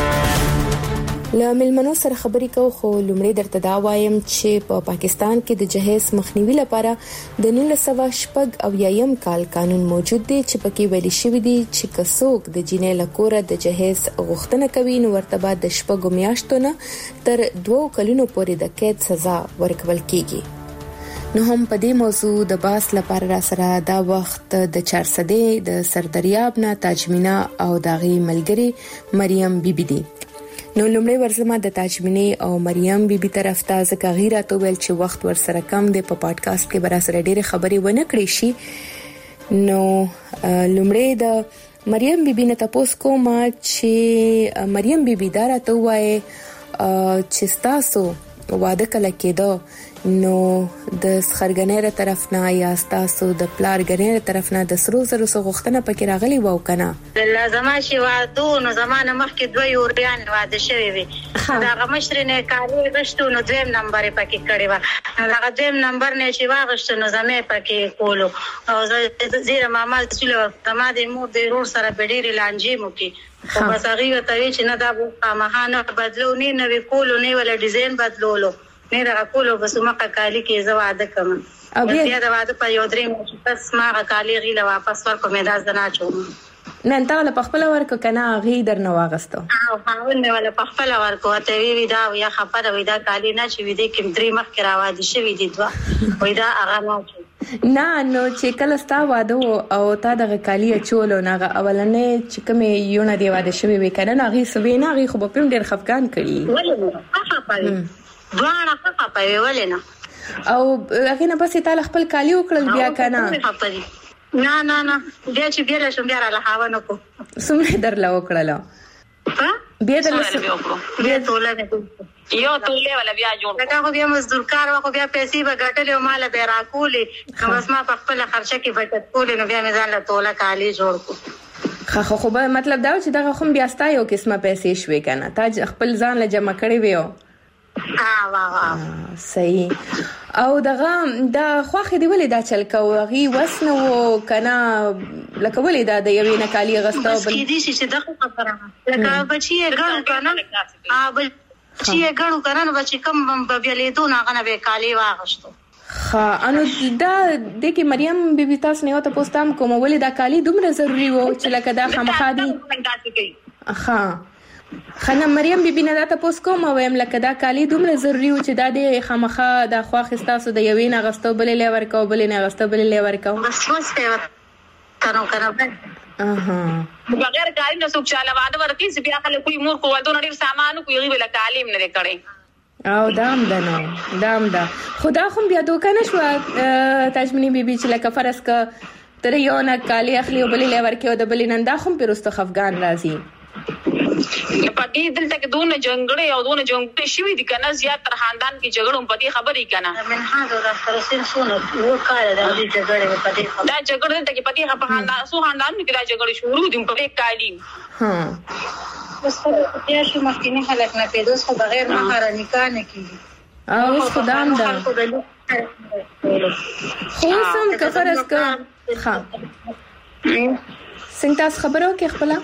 له ملمنو سره خبرې کوو، خو لومړی درته دا وایم چې په پا پاکستان کې د جهیز مخنیوي لپاره د نولس سوه شپږ او یایم کال قانون موجود دی چې پکې ویل شوی دی چې کڅوک د جنې لکوره د جهیز غوښتنه کوي نو ورته بعد د شپږو میاشتو نه تر دوه کلونو پورې د قید سزا ورکول کیږي. نو هم په دې موضوع د باس لپاره را سره دا وخت د چارسدې د سردریاب نه تاجمینا او داغي ملګری مریم بیبي دي. نو لومړی ورزما د تاجمنی او مریم بیبي طرف ته ځکه غیره تو ویل چې وخت ور سره کم دی په پادکاسټ کې برا سره ډېری خبرې ونه کړې شي. نو لومړی د مریم بیبي نه تاسو کوم چې مریم بیبي دا راته وایي چې تاسو واده کله کېدو نو د سخرګنې طرف نه یا تاسو د پلارګنې طرف نه د سرو زرو غوښتنه پکې راغلی وو کنه؟ لازم شي واده نو زمانه مخکې دوه یوریان واده شوی وي. دا غمشرنه کالي غشتو نو دویم نمبر پکې کړی و. دا دویم نمبر نه چې واغشت نو زمې پکې کولو او زیره مامال څلور زما د مور د رور سره بډېری لانجې مو کې خو بس هغه وته چې نه دا مهانه بدلو نه نوې کولو نه ولا ډیزاین بدلولو نه دا کولو بس مکه کالی کې زواده کوم او بیا دا واده په یو درې مو بس ما کالی غیله واپس ورکو مې داس نه چوم نن تا له پخپل ورکو کنه غي در نه واغستو او هاونه ولا پخپل ورکو ته وی وی دا یا خبره وی دا کالی نه چې وی دې کوم درې مخ کې راوادي شوی دي دوه وی دا هغه نه نه نو چې کله ستا واده او تا دغه کالی چولو ناغه اولنې چې کوم یو نه دی واده شوی وی کنه ناغي سوي ناغي خو په پم ډیر خفقان کړي ولې هغه پاره دوه هغه پاره ولې نه او هغه نه پسې تعالی خپل کالی وکړل بیا کنه نه نه نه بیا چې بیا له شم بیا را لهاونه کو سمې در لا وکړل ها بیا در بیا توله یو توله ولا بیا جوړ دا خو بیا مزدور کار وکړو بیا پیسې به ګټلې او مال به راکولې نو بس ما په خپل خرچه کې بچت کولې نو بیا مې ځان له توله کالی جوړ کو خو خو به مطلب دا چې دا خو بیا ستا یو قسمه پیسې شوي کنه تا خپل ځان له جمع کړې ویو ها واه واه صحیح او دغه دا خوخه دی ولې دا چل کوغي وسنه و کنه لکه ولې دا د یوې نکالي غستا بل کې دي چې دغه خبره لکه بچي غړو کنه ها بچي غړو کنه بچي کم بیا لیدو نه غنه به کالی واغشتو ها انو دا د کې مریم بیبي تاسو نه وته پوستام کوم ولې دا کالی دومره ضروری وو چې لکه دا خامخا دي ها خنه مریم بیبي نه دا تاسو کوم وایم لکه دا کالی دومره ضروری و چې دا د خامخا د خواخ استاسو د یوې نه غستو بلې لور کو بلې نه غستو بلې لور کو بس بس په کنو کنو اها بغیر کاری نه څوک چاله واده ورکی چې بیا خلک کوی مور کو ودو نړۍ سامان کو یغي بل تعلیم نه کړي او دام دنو دام دا خدا خو بیا دوکانه شو تاجمنی بیبي چې لکه فرض ک تر یو نه کالی اخلي بلې لور کې د بلې نن دا خو پیرستو خفغان راځي پدې دلته کې دونه جنگړې او دونه جنگړې شوې دي کنه زیات تر خاندان کې جګړو پدې خبرې کنه من هاذا د فرسین سونه و کال د دې جګړې پدې دا جګړې ته کې پدې په خاندان سو خاندان کې دا جګړې شروع دي په کالي ها بس بیا شو مخکینه خلک نه پیدوس خو بغیر مہر نکاح نه کیږي او خدام دا خو سم کفرس کا ها څنګه تاسو خبرو کې خپل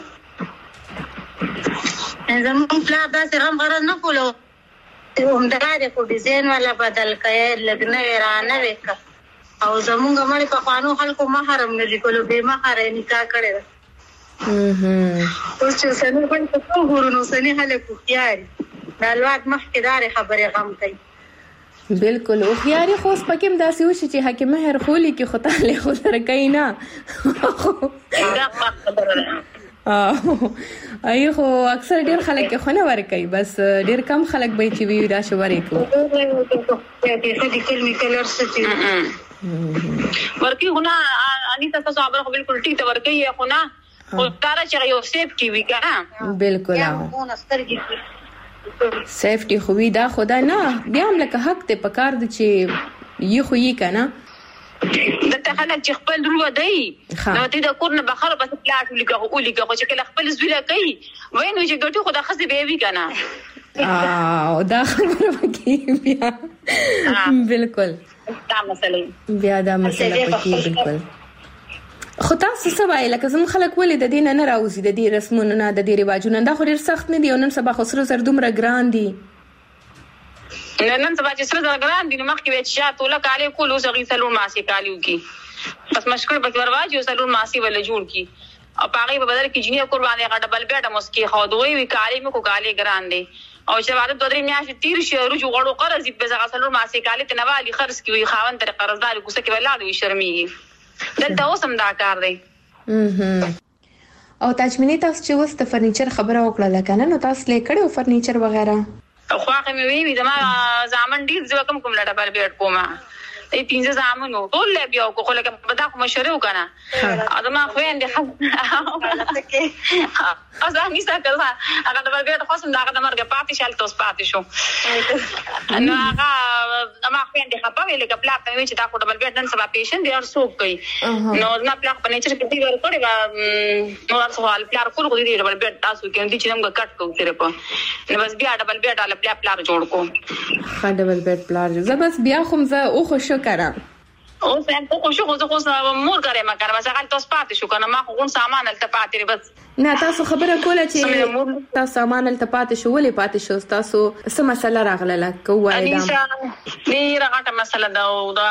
زمون پلا دا سره غرض نه کولو هم دا د کو ډیزاین والا بدل کړي لګنه ورانه وکړه او زمونږ مړ په قانون خلکو محرم نه دي کولو به محرم نکاح کړي هم اوس چې سنو په څو ګورونو سنې خلکو خياري دالوات مخکدار خبره غم کوي بالکل او خياري خو سپکم داسې وشي چې حکیم مهر خولي کې خدای له خو سره کوي نه دا خبره ای خو اکثر ډیر خلک خو نه ور کوي بس ډیر کم خلک به چې وی دا شوړې کو دې دې کلمې کلر ستې ورکی هونه اني تاسو خبره بالکل ټیک ته ورکی خو نه خو تاره چې یو سیف کی وی کنه بالکل سیفټي خو وی دا خدا نه بیا هم لکه حق ته پکار دي چې یي خو یي کنه دته خلک چې خپل درو دی نو ته د کور نه بخره بس پلاټ ولیکه او لیکه خو چې کله خپل زویله کوي وینو چې ګټو خو د خزي به وی کنه او دا خبره وکي بیا بالکل دا مسله بیا دا مسله پکې بالکل خو تاسو څه وایي لکه زموږ خلک ولې د دین نه راوځي د دې رسمونو نه د دې رواجونو دا خو ډیر سخت نه دي او نن سبا خو سره زر دومره ګران دي نن سبا چې سره زر ګران دي نو مخکې وې چې ټوله کالي کولو زغی سلو ماسي کالیو کی بس مشکل به ورواجو سلو ماسي ول جوړ کی او پاغي په بدل کې جنیا قرباني غټ بل بیٹه مسکی خو دوی وی کالی مې کو کالی ګران دي او چې واده دوه درې میاشتې تیر شي رجو غړو قرض په زغ سلو ماسي کالی ته نوالي خرڅ کی وی خاون تر قرضدار کوڅه کې ولاړ وي شرمېږي دلته اوس هم دا کار دی او تجمینی تاسو چې وست فرنیچر خبره وکړه لکه نو تاسو لیکړو فرنیچر وغیرہ خو هغه مې وی وی زما ځامن ډیر ځو کوم کوم لټه پر بیٹ کومه ای پینځه ځامنو ټول له بیا کو خو لکه بدا کوم شروع کنه ادمه خو اندې خاص ازامي ساته هغه د بیٹ خاصم دا هغه د مرګ پاتې شال توس پاتې شو نو هغه ما خو اندې خپه ویل کې پلا په چې دا کو ډبل بیٹ نن سبا پیشن دی ار سوق کوي نو ما پلا په نیچر کې دی ور کړی نو ار سوال پلا کول کو دی ډبل بیٹ تاسو کې اندې چې موږ کټ کوو تر په نو بس بیا ډبل بیٹ ال پلا پلا جوړ کو خا ډبل بیٹ پلا ز بس بیا خو زه او خو شو کرا او څنګه خو شو خو خو مور غره ما کار واسه غل تاسو پاتې شو کنه ما خو غون سامان ال پاتې بس نه تاسو خبره کوله چې تاسو سامان ال پاتې شو ولې پاتې شو تاسو څه مسله راغله کوه دا ډیره غټه مسله دا او دا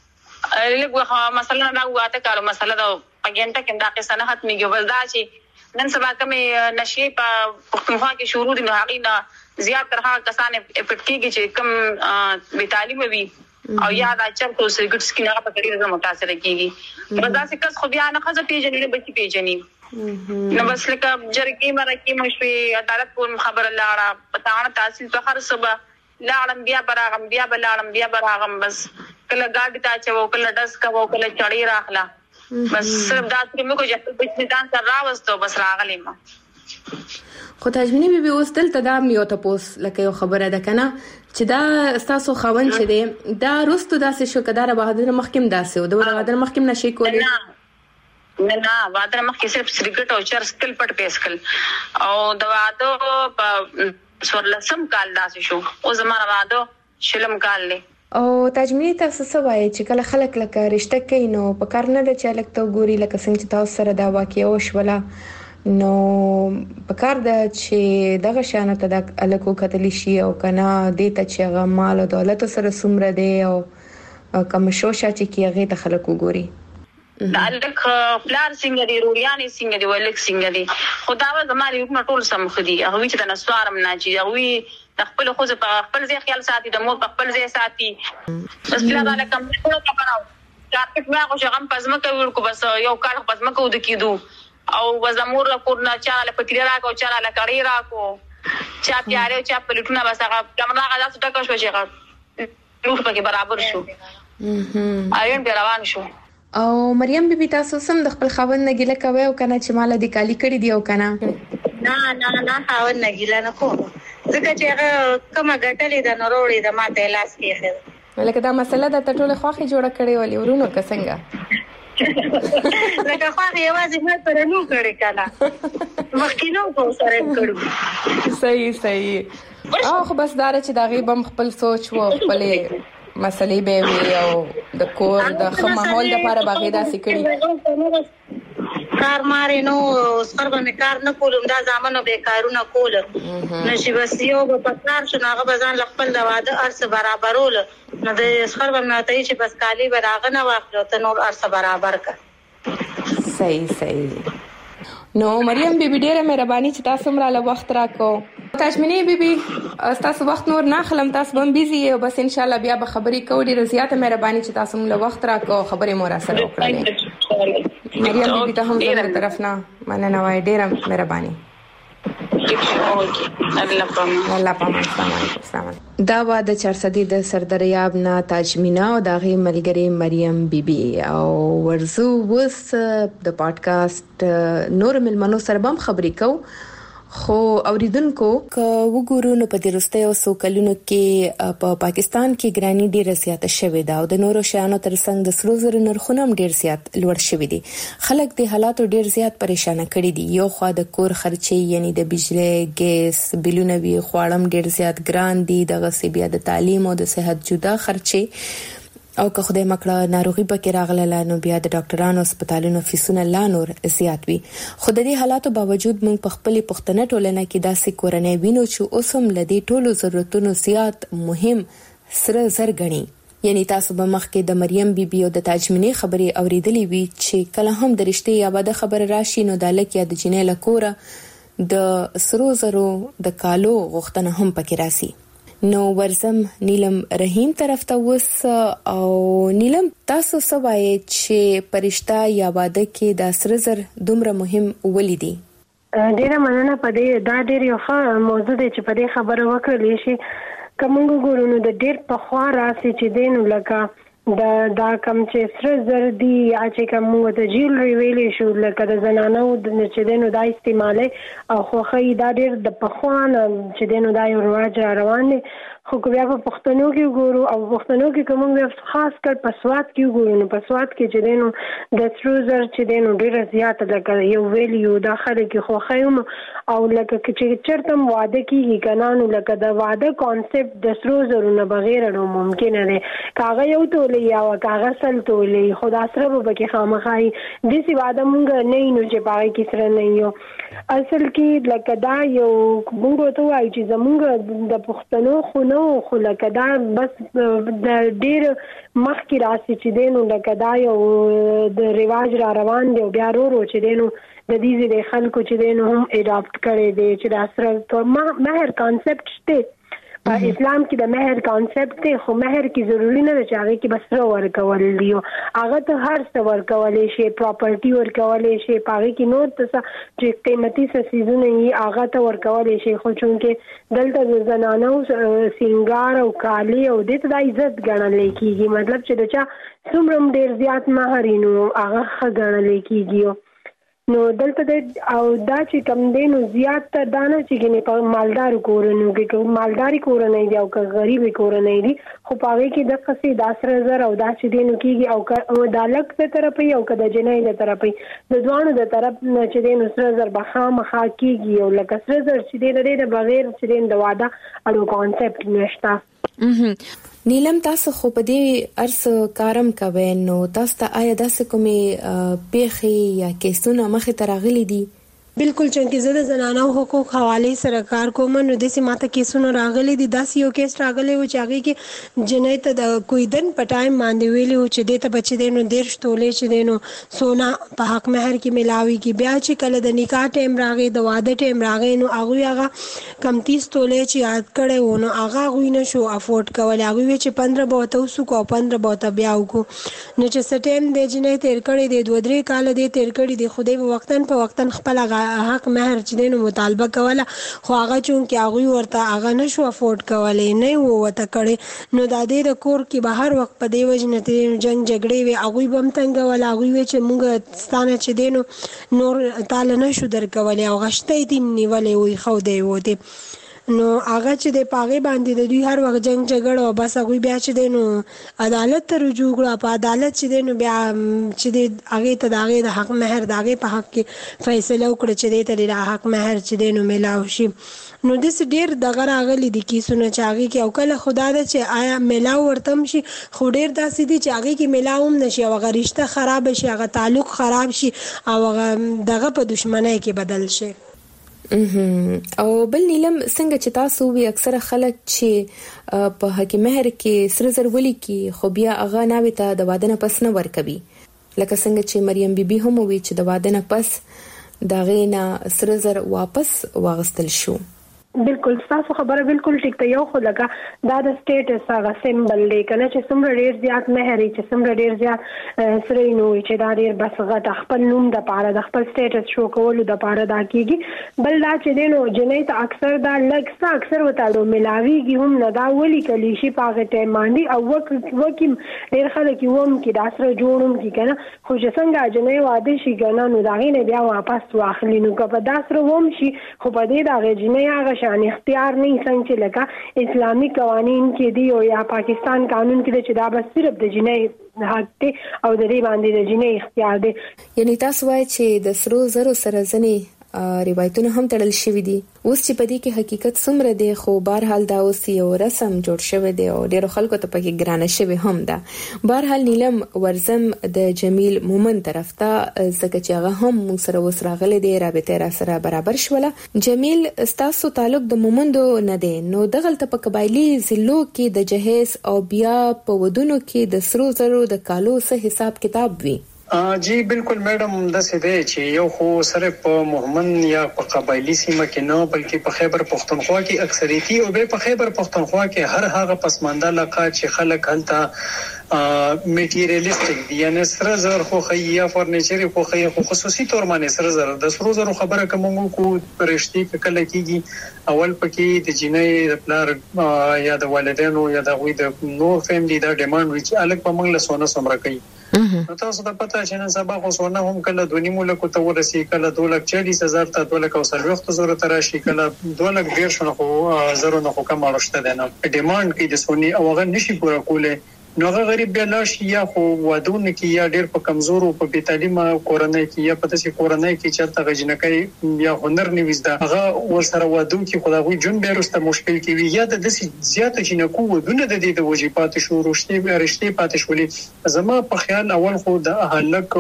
لږه مسله دا واته کارو مسله دا پګینټه کې دا قصه نه ختميږي بس دا چې نن سبا کومه نشي په پښتونخوا کې شروع دي نو هغه نه زیات تر هغه کسانه پټکیږي چې کم بي تعلیم وي او یاد اچر کو سګټ سکینه په کډیر متاثر کیږي بس دا څه کس خو بیا نه خزه پیژنې بچی پیژنې نو بس لکه جرګي مرکه مشوي عدالت په خبر لاړه پتاونه تحصیل په هر صبح لاړم بیا براغم بیا بلاړم بیا براغم بس کله ګاډي تا چې وکړه داس کا وکړه چړې راخلا بس صرف دا چې موږ چې په میدان سره راوستو بس راغلی ما خو تجمینی بي بي اوس دلته دا میو تاسو لکه یو خبره ده کنه چې دا تاسو خوون چې دی دا رستو داسې شو کدار بهادر مخکم داسې او دا بهادر مخکم نشي کولی نه نه بهادر مخکې صرف سریګټ او چر سکل پټ پیسکل او دا واده په سورلسم کال داسې شو او زمانه واده شلم کال له او تجمینی تاسو څه وایي چې کله خلک لکه رشتہ کوي نو په کار نه د چا لکه ګوري لکه څنګه چې تاسو سره دا واقعي وشوله نو پکار دا چې دغه شانه ته د الکو کتلی شي او کنه د ته چې غ مال او دولت سره سمره دی او کوم شوشا چې کیږي ته خلکو ګوري دا الک پلار څنګه دی روریانې څنګه دی ولک څنګه دی خدای زماري یو ټول سم خدي هغه چې د نسوارم نه چې هغه د خپل خو په خپل ځای خیال ساتي د مور په خپل ځای ساتي بس بلا دا کوم ټول کړهو کارپټ ما خو شغم پزما کوي کو بس یو کار پزما کو د کیدو او وزمور له کورنا چا له پتری راکو چا له کړی راکو چا پیاره چا پلټونه بس هغه کمنه غلا څه ټکو شو چې هغه روح پکې برابر شو اهم ايون په روان شو او مریم بیبي تاسو سم د خپل خاوند نه ګیله کوي او کنه چې مال د کالی کړی دی او کنه نه نه نه خاوند نه ګیله نه کوم ځکه چې هغه کومه ګټلې د نوروړي د ماته لاس کې لکه دا مسله د ټوله خوخي جوړه کړې ولې ورونو کسنګ لکه خو یوازې ما پر نو کړی کنه مخکینو کو سره کړو صحیح صحیح او خو بس دار چې دا غیبم خپل سوچ وو خپل مسلې به وی او د کور د خماحول لپاره باغې داسې کړی کار ماري نو سر به کار نه کولم دا زمانو به کارونه کول نشي بس یو په کار شو هغه بزان خپل د واده ارس برابرول نو د سر به ماته چې بس کالی براغه نه واخلو ته نور ارس برابر کا صحیح صحیح نو مریم بیبي ډیره مهرباني چې تاسو مراله وخت راکو تاجمنی بیبي تاسو وخت نور نه خلم تاسو بم بيزي او بس ان شاء الله بیا به خبرې کوو ډیره زیاته مهرباني چې تاسو مله وخت راکو خبرې مو را سره وکړه مریم بیبي ته هم زموږ طرف نه مننه وای ډیره مهرباني الله پامان السلام علیکم دا وا د چارسدي د سردریاب نه تاجمینا او د غي ملګری مریم بیبي او ورزو وس د پادکاسټ نور ملمنو سره بم خبرې کو خو اوریدونکو ک وګورو نو په درسته او سوکلونو کې په پاکستان کې ګرانی ډیره زیاته شوې ده او د نورو شانو ترڅنګ د سرو زرو نرخونه هم ډیر زیات لوړ شوې دي خلک د حالاتو ډیر زیات پریشان کړي دي یو خوا د کور خرچي یعنی د بجلی ګیس بلونه وی خواړم ډیر زیات ګران دي دغه سی بیا د تعلیم او د صحت جدا خرچي او که خدای مکړه ناروغي پکې راغله نو بیا د ډاکټرانو هسپتالونو فیسونه لا نور زیات وي خو د دې حالاتو باوجود موږ په خپل پښتنه ټولنه کې داسې کورنۍ وینو چې اوسم لدی ټولو ضرورتونو زیات مهم سره زر غني یعنی تاسو به مخکې د مریم بیبي او د تاجمنی خبرې اوریدلې وي چې کله هم د رښتې یا بده خبر راشي نو د لکه د جنې لکوره د سرو زرو د کالو غوښتنه هم پکې راسي نو ورزم نیلم رحیم طرف ته وس او نیلم تاسو سوای چې پرشتہ یا واده کې د سر زر دومره مهم ولیدي ډیره مننه پدې دا ډیر یو ښه موضوع دی چې پدې خبره وکړلې شي کوم ګورو نو د ډیر په خوا راسي چې دینو لکه دا دا کم چې سر زر دی یا چې کوم د جیل ویلې شو لکه د زنانو د چې دینو د استعمال او خوخی دا ډیر د پخوان چې دینو دا یو رواج روان دي خو بیا په پښتنو کې ګورو او پښتنو کې کوم بیا خاص کر په سواد کې ګورو نو په سواد کې چې دینو د تروزر چې دینو ډیر زیات لکه یو ویلیو داخله کې خوخیم او لکه چې چرته واده کیږي کنانو لکه د واده کانسپټ د تروزر نه بغیر نو ممکن نه کاغه یو ټولې یا کاغه سل ټولې خدا سره به کې خامخای د سی واده مونږ نه نو چې پاره کې سره نه یو اصل کې لکه دا یو مونږ ته وایي چې زمونږ د پښتنو خو نو خو لکه دا بس د ډیر مخکې راسي چې دینو لکه دا یو د رواج را روان دی بیا ورو چې دینو د دې د خلکو چې دینو هم اډاپټ کړي دي چې دا سره مہر کانسپټ شته په اسلام کې د مہر کانسپټ دی خو مہر کې ضروری نه چې هغه کې بس ورکول دی هغه ته هر څه ورکول شي پراپرټي ورکول شي هغه کې نور څه چې قیمتي څه سيزونه یې هغه ته ورکول شي خو چونکه دلته د زنانو سنگار او کالی او د دې د عزت ګڼل کېږي مطلب چې دچا څومره ډیر زیات مہرینو هغه ښه ګڼل کېږي نو دلته او دا چې کم دی نو زیات تر دانه چې ګنې په مالدار کورونو کې مالداري کورونه دی او که غریب کورونه دی خو پاره کې د قصې د سر زر او دا چې دینو کېږي او د لک په طرفي او که د جنۍ په طرفي د ځوانو د طرف نه چې دینو سر زر بخام خا کېږي او لکه سر زر چې دی د بغیر چې د واده اړو کانسپټ نشته نیلم تاسو خو په دې ارس کارم کوي نو تاسو ته آیا داسې کومې پیخي یا کیسونه مخه ترغلي دي بالکل چې زه د زنانو حقوق حواله سره کار کوم نو د سیماته کیسونو راغلي دي داسې یو کیس راغلی و چې هغه کې جنۍ ته د کوئی دن په ټایم باندې ویلي و چې د ته بچی دینو ډیر شتولې چې دینو سونا په حق مہر کې ملاوي کې بیا چې کله د نکاح ټایم راغی د واده ټایم راغی نو هغه هغه کم تیس تولې چې یاد کړي و نو هغه غوینه شو افورد کول هغه وی چې پندرہ بوته وسو کو پندرہ بوته بیا وکړو نو چې سټیم د جنۍ تیر کړي د دوه درې کال د تیر کړي د خوده په وختن په وختن خپل حق مہر چې دینو مطالبه کوله خو هغه چون کې هغه ورته هغه نشو افورد کولای نه وته کړي نو د دې د کور کې بهر وخت په دی وجنه جنگ جګړې وي هغه بم څنګه ولا هغه وی چې موږ ستانه چې دینو نور تعالی نشو درکولای او غشته دې نیولې وي خو دی و دې نو هغه چې د پاغه باندې د دوی هر وخت جنگ جګړه او بس هغه بیا چې د نو عدالت ته رجوع کړه په عدالت چې د نو بیا چې د هغه ته دغه د حق مہر دغه په حق کې فیصله وکړه چې د ته د حق مہر چې د نو ملاو شي نو د ډیر دغه راغلي د کیسونه چاغي کې او کله خدا د چې آیا ملاو ورتم شي خو ډیر داسې دي چې هغه کې ملاوم نشي او غریشته خراب شي هغه تعلق خراب شي او دغه په دشمنی کې بدل شي. او بل نیلم څنګه چې تاسو وی اکثره خلک چې په حق مہر کې سر زر ولي کې خو بیا هغه ناوي ته د واده نه پس نه ورکوي لکه څنګه چې مریم بیبي هم وی چې د واده نه پس دا غینا سر زر واپس واغستل شو. بالکل تاسو خبره بالکل ټیک ته یو خو لګه دا د سټیټس هغه سیمبل دی کنه چې څومره ډیر زیات مہر چې څومره ډیر زیات سره نو چې دا ډیر بس غټ خپل نوم د پاره د خپل سټیټس شو کولو د پاره دا کیږي بل دا چې دینو جنې ته اکثر دا لګسا اکثر وتاړو ملاویږي هم نه دا ولي کلی شي پاغه ټیم باندې او وک وکیم ډیر خلک یوم کې دا سره جوړوم کی کنه خو چې څنګه جنې واده شي کنه نو دا غینه بیا واپس واخلي نو که دا سره ووم شي خو په دې دا جنې هغه ان اختیار نه څنګه لکه اسلامي قوانين کې دی او یا پاکستان قانون کې چې دا بس صرف د جنۍ حق دی او د دې باندې د جنۍ اختیار دی یعنی تاسو وایي چې د سرو زرو سره ځنی روایتونه هم تړل شوی دي اوس چې په دې کې حقیقت څومره دی خو بهر حال دا اوس یو رسم جوړ شوی دی او ډیرو خلکو ته پکې ګرانه شوی هم ده بهر حال نیلم ورزم د جمیل مومن طرف ته زکه چې هغه هم موږ سره وسراغله دی رابطه را سره برابر شوله جمیل تاسو تعلق د مومندو نه دی نو دغه ته په قبایلی ضلعو کې د جهیز او بیا په ودونو کې د سرو زرو د کالو سه حساب کتاب وی جی بالکل میډم د څه دی چې یو خو سره په محمد یا په قبایلی سیمه کې نه بلکې په خیبر پختونخوا کې اکثریتي او به په خیبر پختونخوا کې هر هغه پسمانده علاقه چې خلک هلته میټیریالیسټک دي یعنی سره زر خو خیا فرنیچر خو خیا خو خصوصي تور باندې سره زر د سرو زر خبره کوم کو پرشتي کله کېږي اول پکې د جنۍ د پلار یا د والدینو یا د غوي د نور فیملی دا ډیماند وچ الګ په منګله سونه سمره کوي نو تاسو ته پته چې نن سبا خو سونه هم کله دونی ملک ته ورسي کله دوه لک چالیس هزار ته دوه لک او سلوخت زره تراشي کله دوه لک ډیر شنو خو زره نه خو کوم اړشته ده نه ډیماند کې د سونی او هغه نشي پوره کوله نو هغه غریب بیا لاشي یا خو ودونه کې یا ډیر په کمزور او په بي تعلیمه کورنۍ کې یا په تاسو کورنۍ کې چرته غجنکۍ یا هنر نیوزده هغه ور سره ودو کې خدای جون به رسته مشکل کې وي یا د دې زیاته جنکو ودونه د دې د واجبات شو رشتي رشتي پاتې شولې زما په خیال اول خو د اهلک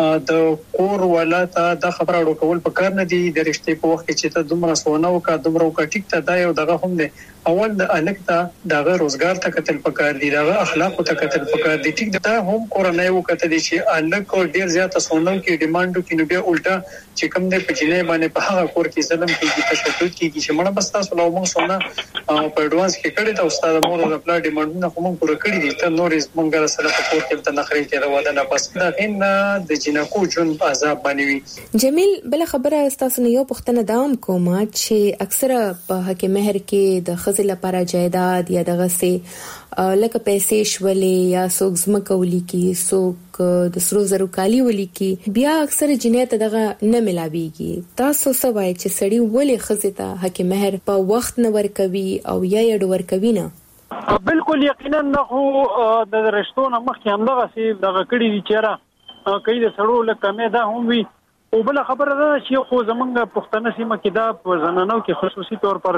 د کور ولاته د خبره اړو کول په کار نه دي د رشتي په وخت کې چې ته دومره سونه او کا دومره او کا ټیک ته دا یو دغه هم نه اول د الک ته دغه روزګار ته کتل پکار دي دغه اخلاق ته کتل پکار دي ټیک دا هم کورنۍ وکړه دي چې الک ډیر زیات سونو کې ډیماند کې نو بیا الټا چې کوم د پچینې باندې په هغه کور کې ظلم کوي تشدد کوي چې مړه بس تاسو له موږ سونه په اډوانس کې کړی دا استاد مور د پلا ډیماندونه کوم پوره کړی دي ته نور منګل سره په کور کې ته نخري کې راوړل نه پس دا ان د جنکو جون عذاب باندې جمیل بل خبره تاسو نه یو پښتنه دام کوم چې اکثره په حق مہر کې د خزل لپاره جایداد یا دغه سي لکه پیسې شولې یا څوک زمکه ولیکي څوک د سرو زرو کالی ولیکي بیا اکثر جنیت دغه نه ملاويږي تاسو سوای چې سړی ولې خزته حق مہر په وخت نه ورکوي او یا یې ورکوي نه بالکل یقینا نه خو د رښتونه مخکې هم دغه سي دغه کړي دي چیرې کوي د سړو لکه مې دا هم وي او بل خبره ده چې خو زمونږ پښتنه سیمه کې دا په زنانو کې خصوصي تور پر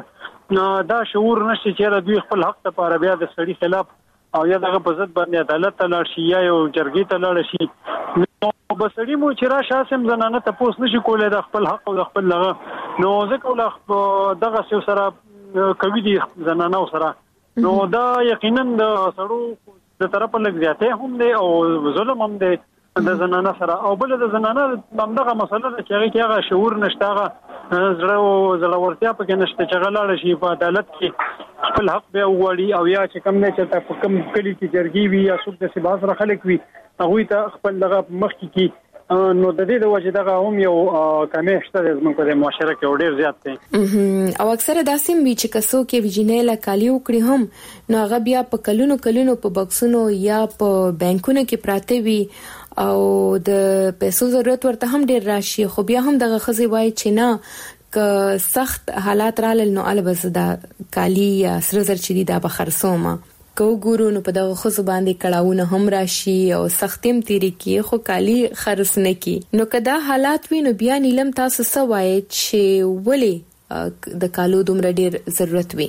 دا شعور نشي چې دوی خپل حق لپاره بیا د سړي خلاف او یا دغه په ضد باندې عدالت ته لاړ شي یا یو جرګې ته لاړ شي نو بسړي مو چې را شاسم زنانه ته پوس نشي کولای د خپل حق او د خپل لغه نو ځکه دغه څه سره کوي دي زنانه سره نو دا یقینا د سړو د طرفه لګ زیاته هم دي او ظلم هم دي د زنانه سره او بل د زنانه همدغه مسله چې هغه هغه شعور نشته هغه زړه او زړورتیا پکې نشته چې غلاړ شي په عدالت کې خپل حق به وغواړي او یا چې کم نه چې په کم کلی کې جرګي وي یا څوک د سباز را خلک وي هغه ته خپل دغه مخ کې نو د دې د وجه دغه هم یو کمې شته زموږ په معاشره کې ډېر زیات دي او اکثره داسې وی چې کسو کې ویجنیلا کالی وکړي هم نو هغه بیا په کلونو کلونو په بکسونو یا په بانکونو کې پراته وي او د پیسو ضرورت ورته هم ډیر راشي خو بیا هم دغه خزي وای چې نه ک سخت حالات رال نو البس دا کالی یا سره زر چې دا بخرسومه کو ګورو نو په دغه خو باندې کړهونه هم راشي او سختیم تیری کی خو کالی خرس نه کی نو کدا حالات وینو بیا نیلم تاسو سوای چې ولی د کالو دومره ډیر ضرورت وي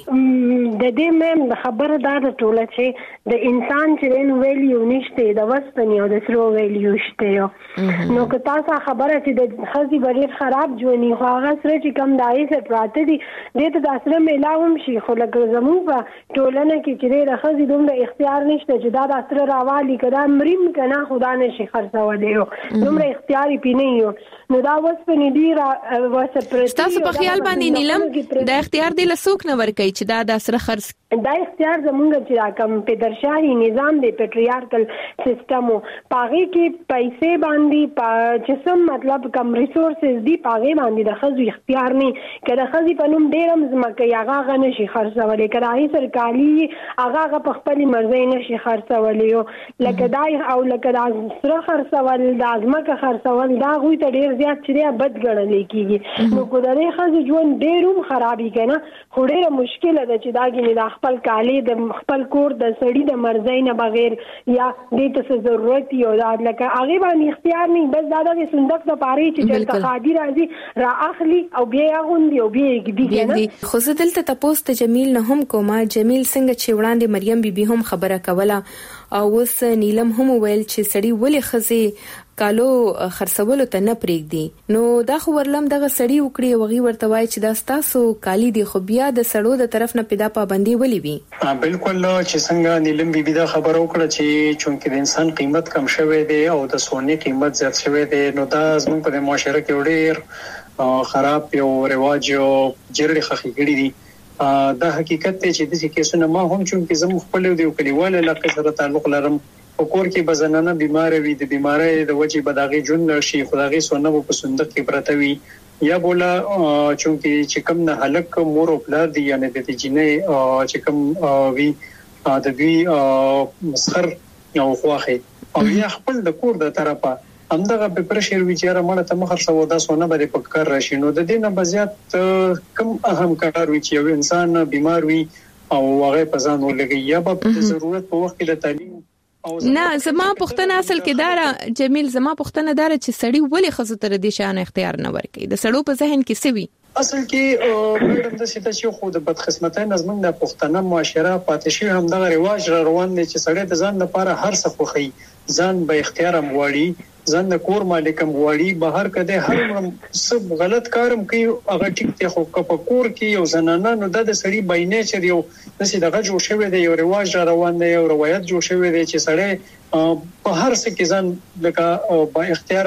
د دې مې خبره دا ده ټوله چې د انسان چې نو ویلیو نشته د وستنی او د سرو ویلیو شته نو که تاسو خبره چې د خزي ډیر خراب جوړنی خو هغه سره چې کم دای سره پراته دي د ته د اثر ملاوم شي خو لکه زمو په ټولنه کې چې د خزي دومره اختیار نشته چې دا د اثر راوالي کړه مریم کنه خدا نشي خرڅو دی دومره اختیاري پینې یو نو دا وسپنی دی را وسه پرتی تاسو په خیال باندې نیلم د اختیار دی لسوک نه ورکي چې دا د سره خرڅ دا اختیار زمونږ چې کوم پدرشاهي نظام دی پیټریارکل سیستم پاغي کې پیسې باندې پا جسم مطلب کم ریسورسز دی پاغي باندې د خزو اختیار نه کړه خزي په نوم ډیرم زمکه یاغه غنه شي خرڅولې کړه سرکاري هغه په خپل مرزي نشي خرڅولې لکه دای او لکه د سره خرڅول د ازمکه خرڅول دا غوي ته ډیر زیات چې بد ګڼل کیږي نو کو درې خزو ژوند ډیروم خرابي کنه خو ډیره مشکله ده چې دا کې د خپل کالي د خپل کور د سړی د مرزي نه بغیر یا د څه ضرورت یو دا لکه هغه باندې اختیار نه بس دا د صندوق د پاره چې چرته خادي راځي را اخلي او بیا غوندي او بیا کېږي کنه خو زه دلته تاسو ته جمیل نه هم کومه جمیل څنګه چې وړاندې مریم بیبي هم خبره کوله او وس نیلم هم ویل چې سړی ولې خزي کالو خرڅولو ته نه پریږدي نو دا خو ورلم دغه سړی وکړي وغي ورته وای چې دا ستاسو کالی دی خو بیا د سړو د طرف نه پیدا پابندي ولي وي بالکل چې څنګه نیلم بیبي دا خبره وکړه چې چونکې د انسان قیمت کم شوی دی او د سونی قیمت زیات شوی دی نو دا زموږ په معاشره کې ډېر خراب یو رواج او جرړې خخې کړي دي دا حقیقت دی چې د څه کیسونه ما هم چونکې زموږ خپل دی کلیوال علاقې سره تعلق لرم په کور کې بزنانه بیمار وي د بیماری د وجې بداغي جون شي خدای سونه په صندوق کې پراته وي یا بولا چونکې چې کوم نه هلک مور او پلار دي یعنی د جنې چې کوم وی د دوی مسخر او خواخي او یا خپل د کور د طرفه همدغه په پرشر ویچاره مړه ته مخر سو دا سونه به په کار راشي نو د دې نه بزیات کم اهم کار وي چې یو انسان بیمار وي او هغه په ځان ولګي یا په ضرورت په وخت کې د تعلیم نه زما پښتنه اصل کې دارا جمیل زما پښتنه دارا چې سړی ولې خزو تر دې شان اختیار نه ورکړي د سړو په ذهن کې سوي اصل کې میډم د سیته چې خو د بدقسمتۍ نظم د پښتنه معاشره پاتشي هم دغه رواج را روان دي چې سړی د ځان لپاره هر څه خوخي ځان به اختیار اموالي ځان د کور مالکم وړي بهر کده هر سب غلط کارم کوي هغه ټیک ته خو په کور کې یو زنانه نو د سړی بای نیچر یو دسي دغه جوړ شوی دی یو رواج را روان دی یو روایت جوړ شوی دی چې سړی په هر څه کې ځان لکه با اختیار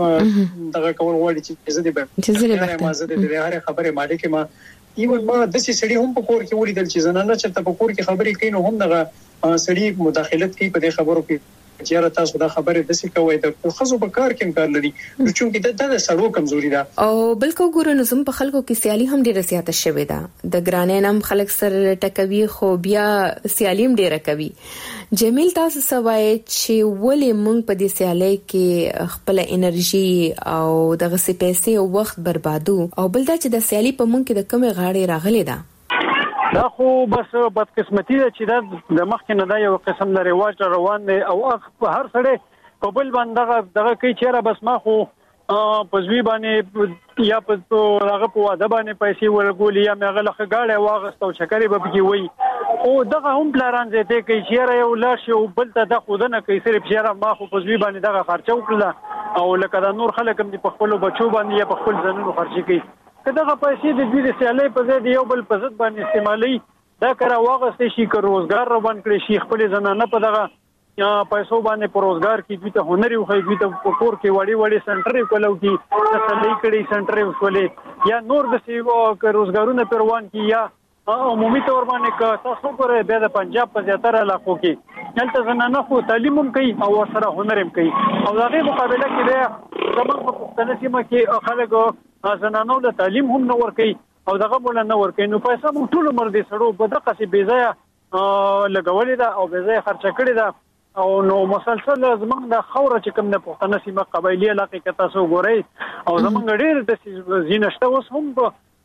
دغه کول وړي چې زه دې به ما زه دې هر خبره مالک ما ایون ما د سړي هم په کور کې ولیدل چې زنانه چې په کور کې خبرې کوي نو هم دغه سړي مداخلت کوي په دې خبرو کې چیرې تاسو دا خبره د څه کوي د خزو په کار کې کار لري چې د د سړو کمزوري ده او بالکل ګورو نظم په خلکو کې سیالي هم ډیره زیاته شوې ده د ګرانې نام خلک سره ټکوي خو بیا سیالي هم ډیره کوي جمیل تاسو سوای چې ولې مونږ په دې سیالي کې خپل انرژي او دغه سي پیسې او وخت بربادو او بل دا چې د سیالي په مونږ کې د کمې غاړې راغلي ده دا خو بس بدقسمتي ده چې دا د مخکې نه دا یو قسم د رواج روان دی او هر سړی په بل باندې دغه کوي چې بس ما خو په ځوی باندې یا په هغه په واده باندې پیسې ورګول یا مغه لخه گاړه واغستو شکرې به بږي وي او دغه هم پلان زه کوي چې یو لاش او بل ته د خودنه کوي صرف چې ما خو په ځوی باندې دغه خرچه وکړه او لکه د نور خلک هم په خپل بچو باندې یا په خپل ځنونو خرچي کوي کداغه پیسې د دې سیالي په ځای یو بل په ضد باندې استعمالي دا کرا واغستې شي که روزګار روان کړي شي خپل زنانه په دغه پیسو باندې په روزګار کې دوی ته هنري خو دوی ته په کور کې وړي وړي سنټر کولو کې تسلي کړي سنټر وسولې یا نور د سیو که روزګارونه پروان کې یا عمومي تور باندې که تاسو ګورئ د پنجاب په زیاتره علاقو کې دلته زنانه خو تعلیم هم کوي او سره هنر هم کوي او دغه مقابله کې زموږ په پښتنه سیمه کې خلک زنانو له تعلیم هم نه ورکوي او دغه بوله نه ورکوي نو پیسې موږ ټول عمر دې سړو په دغه څه بې ځایه لګولې ده او بې ځایه خرچه کړې ده او نو مسلسل زمونږ د خوره چې کوم د پښتنه سیمه قبایلی علاقې کې تاسو ګورئ او زمونږ ډېر د زینشته اوس هم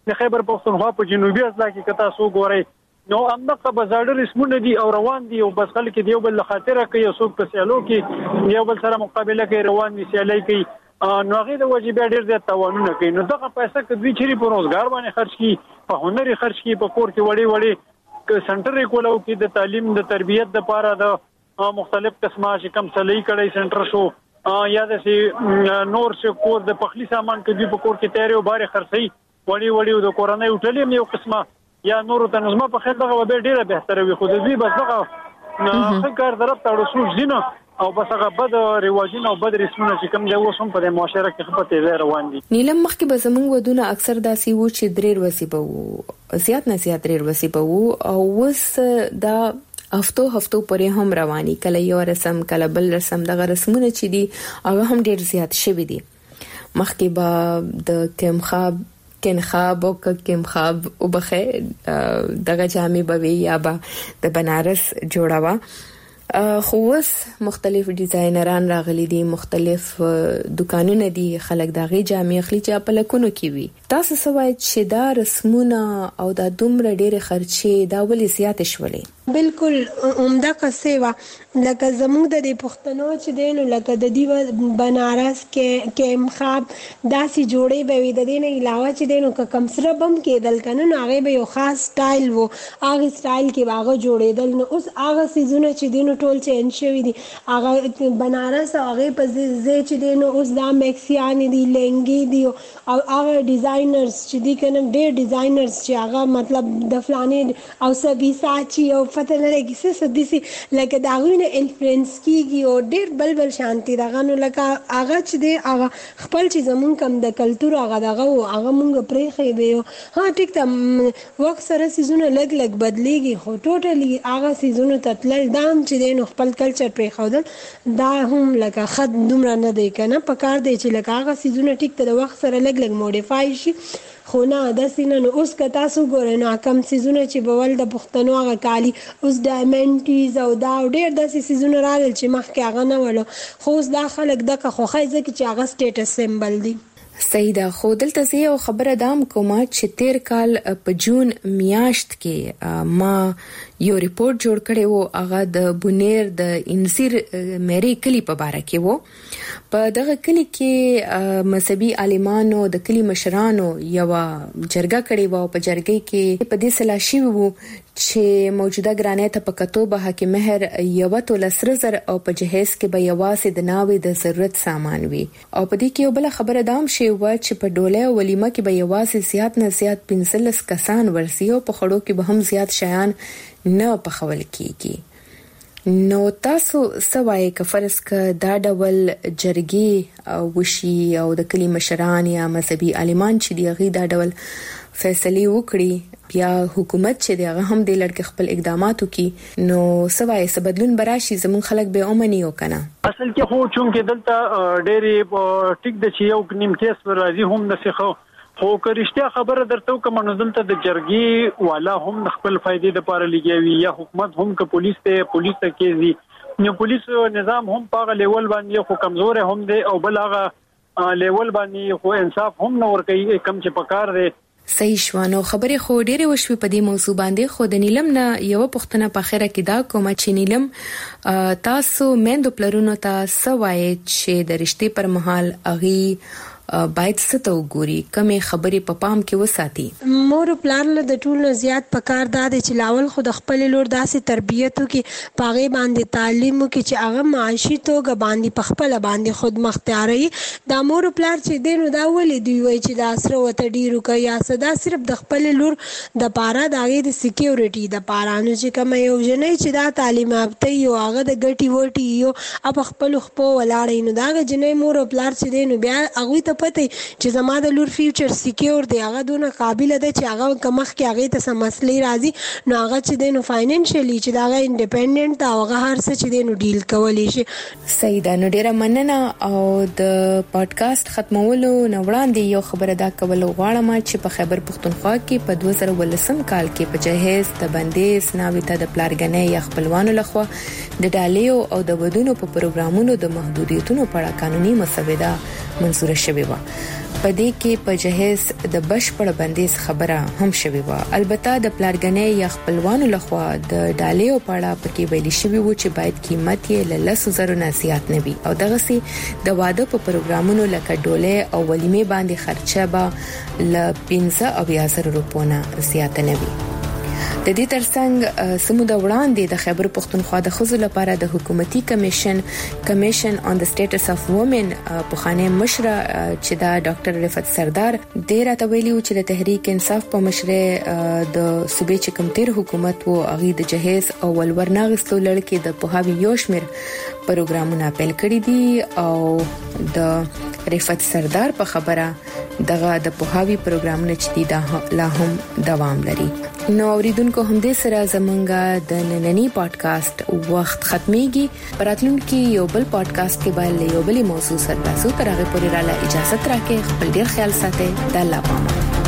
د خیبر پختونخوا په جنوبي اضلاع کې کتا سو ګوري نو امدغه بازار رسمونه دي او روان دي او بس خلک دی یو بل خاطره کوي او څوک په سیالو کې یو بل سره مقابله کوي روان دي سیالي کوي نو هغه د واجب ډیر زیات تاوانونه کوي نو دغه پیسې کدوې چیرې په روزګار باندې خرج کی په هنري خرج کی په کور کې وړي وړي سنټر کولو کې د تعلیم د تربيت د لپاره د مختلف قسمه چې کم صلیح کړي سنټر شو یا د نور څه کور د پخلی سامان کې په کور کې تیاری او بار خرڅي وړي وړي د کورنۍ هوټل یو قسمه یا نور ته نظم په خیر دغه به ډیره بهتره وي خو د دې بس دغه نه کار طرف ته رسول دینه او بس هغه بد رواجونه او بد رسمونه چې کوم دی اوسم په معاشره کې خپل تیز روان دي. نیلم مخکې به زمونږ ودونه اکثر داسي وو چې درې ورځې به وو زیات نه زیات درې ورځې به وو او وس دا هفتو هفتو پورې هم رواني کله یو رسم کله بل رسم دغه رسمونه چې دي هغه هم ډیر زیات شوي دي. مخکې به د کم خواب کین خواب او کم خواب او بخه دغه جامې به یا به د بنارس جوړاوه خو اوس مختلف ډیزاینران راغلي دي مختلف دکانونه دي خلک دغه جامې اخلي چې په لکونو کې وي. تاسو سوای چې دا رسمونه او دا دومره ډېر خرچي دا ولې زیات شولې؟ بالکل عمده قصه وا لکه زموږ د پښتنو چې دینو لکه د دی بنارس کې کېم خواب داسي جوړې به وي د دې نه علاوه چې دینو کم سره بم کېدل کنه هغه به یو خاص سټایل وو هغه سټایل کې واغه جوړېدل نو اوس هغه سيزونه چې دینو ټول چینج شوی دي هغه بنارس هغه په ځای چې دینو اوس دا میکسیان دي لنګي دي او هغه ډیزاینرز چې دي کنه ډېر ډیزاینرز چې هغه مطلب د فلانې او سبي ساچي او پته نه لګي څه سدي سي لکه دا غوینه انفلوئنس کیږي او ډېر بلبل شانتي دغه نو لکه هغه چې دی هغه خپل چې زمون کم د کلچر هغه دغه هغه مونږ پرې خې به ها ټیک ته وخت سره سيزونه لګ لګ بدليږي خو ټوټالي هغه سيزونه تتل دام چې دی نو خپل کلچر پرې خودل دا هم لکه خد دومره نه دی کنه پکار دی چې لکه هغه سيزونه ټیک ته د وخت سره لګ لګ موډیفای شي خو نه د سینن اوس که تاسو ګورئ نو کم سيزونه چې بول د پښتنو هغه کالی اوس ډایمنډز او دا ډېر داسې سيزونه راغل چې مخکې هغه نه ولو خو اوس دا خلک دغه خوخای ځکه چې هغه سټیټس سمبل دي. صحیح ده خو دلته زه یو خبره دام کوم چې تیر کال په جون میاشت کې ما یو ریپورت جوړ کړی وو هغه د بونیر د انزیر مری کلی په باره کې وو په دغه کلی کې مذهبي عالمانو د کلی مشرانو یو جرګه کړې وو په جرګې کې په دې سلاشي وو چې موجوده ګرانې ته په کتو به حکیم مهر یو تول سرزر او په جهیز کې به یواسې د ناوې د ضرورت سامان وي او په دې کې یو بل خبره دام شي و چې په ډوله ولیمه کې به یواسې زیات نه زیات پنځلس کسان ورسي او په خړو کې به هم زیات شیان نه په خول کېږي. نو تاسو سوای ک فرض ک دا ډول جرګي وشي او د کلی مشران یا مذهبي عالمان چې دیغي دا ډول فیصله وکړي بیا حکومت چې دیغه هم د لړک خپل اقداماتو کې نو سوای سبدلون براشي زمون خلک به اومني وکنه اصل کې خو چون کې دلته ډېری ټیک د چې یو نیم کیس راځي هم نسخه خو که رښتیا خبره درته کوم نو دلته د جرګي والا هم خپل فائدې لپاره لګیوي یا حکومت هم که پولیس ته پولیس ته کېږي نو پولیس نظام هم په لیول باندې خو کمزور هم دی او بل هغه لیول باندې خو انصاف هم نه ور کوي کم چې پکار دی. صحیح شوانو خبره خو ډیره وشوي په دې موضوع باندې خو د نیلم نه یو پښتنه په خیره کې دا کوم چې نیلم تاسو مندو پلرونو ته سوای چې د رښتې پر مهال اغي باید ستو ګوري کمه خبرې په پام کې وساتي. مور پلان له د ټول زیات پکار داده چې لاول خود خپل لور داسې تربیته کې پاغه باندې تعلیم کې چې هغه معاشي توګه باندې په خپل باندې خود مختاري دا مور پلان چې دینو دا ولې دی وای چې دا سره وته ډیرو کوي یا صدا صرف د خپل لور د پاره دغه د سکیورټي د پارانو چې کوم یو جنې چې دا تعلیم یافته یو هغه د ګټي وټي یو اپ خپل خپل ولاړې نو دا جنې مور پلان چې دینو بیا هغه ته پته چې زما د لور فیوچر سکیور دی هغه دونه قابل ده چې هغه کمخ کې هغه ته مسلې راځي نو هغه چې دینو فاینانشلی چې دا انډیپندنت او هغه هر څه چې دینو ډیل کولی شي. صحیح ده نو ډیره مننه او د پادکاسټ ختمولو نو وړاندې یو خبره دا کول غواړم چې په خیبر پختونخوا کې په دوه زره ولسم کال کې په جهیز د بندیز ناوې ته د پلارګنې یا خپلوانو لخوا د ډالیو او د ودونو په پروګرامونو د محدودیتونو په اړه قانوني مسوده منزور شوې و پدې کې په جهیز د بشپړ بندیز خبره هم شوې و. البته د پلارګنې یا خپلوانو لخوا د ډالۍ په اړه پکې ویل شوی و چې باید قیمت یې ل لس زره نه زیات نه وي او دغه سي د واده په پروګرامونو لکه ډولې او ولیمې باندې خرچه به ل پنځه او زر روپیو نه زیات نه وي. د دې ترڅنګ سمو د وړاندې د خیبر پښتونخوا د خزو لپاره د حکومتي کمیشن کمیشن on the status of women په خانه مشره چې دا ډاکټر رفعت سردار ډیر اتویلی چې د تحریک انصاف په مشره د صوبې چې کمتر حکومت وو اغي د جهیز او ولورناغستو لړکې د پوهاوی یوشمیر پروګرامونه اپیل کړی دي او د رفعت سردار په خبره دغه د پوهاوی پروګرامونه چې دا لا هم دوام لري. نو اوریدونکو هم دې سره زمونږه د نننی پادکاسټ وخت ختميږي. پراتلونکو یو بل پادکاسټ کې به یو بل موضوع سره تاسو ته راغلي پورې را اجازه ترکه خپل ډیر خیال ساتئ. د الله پامان.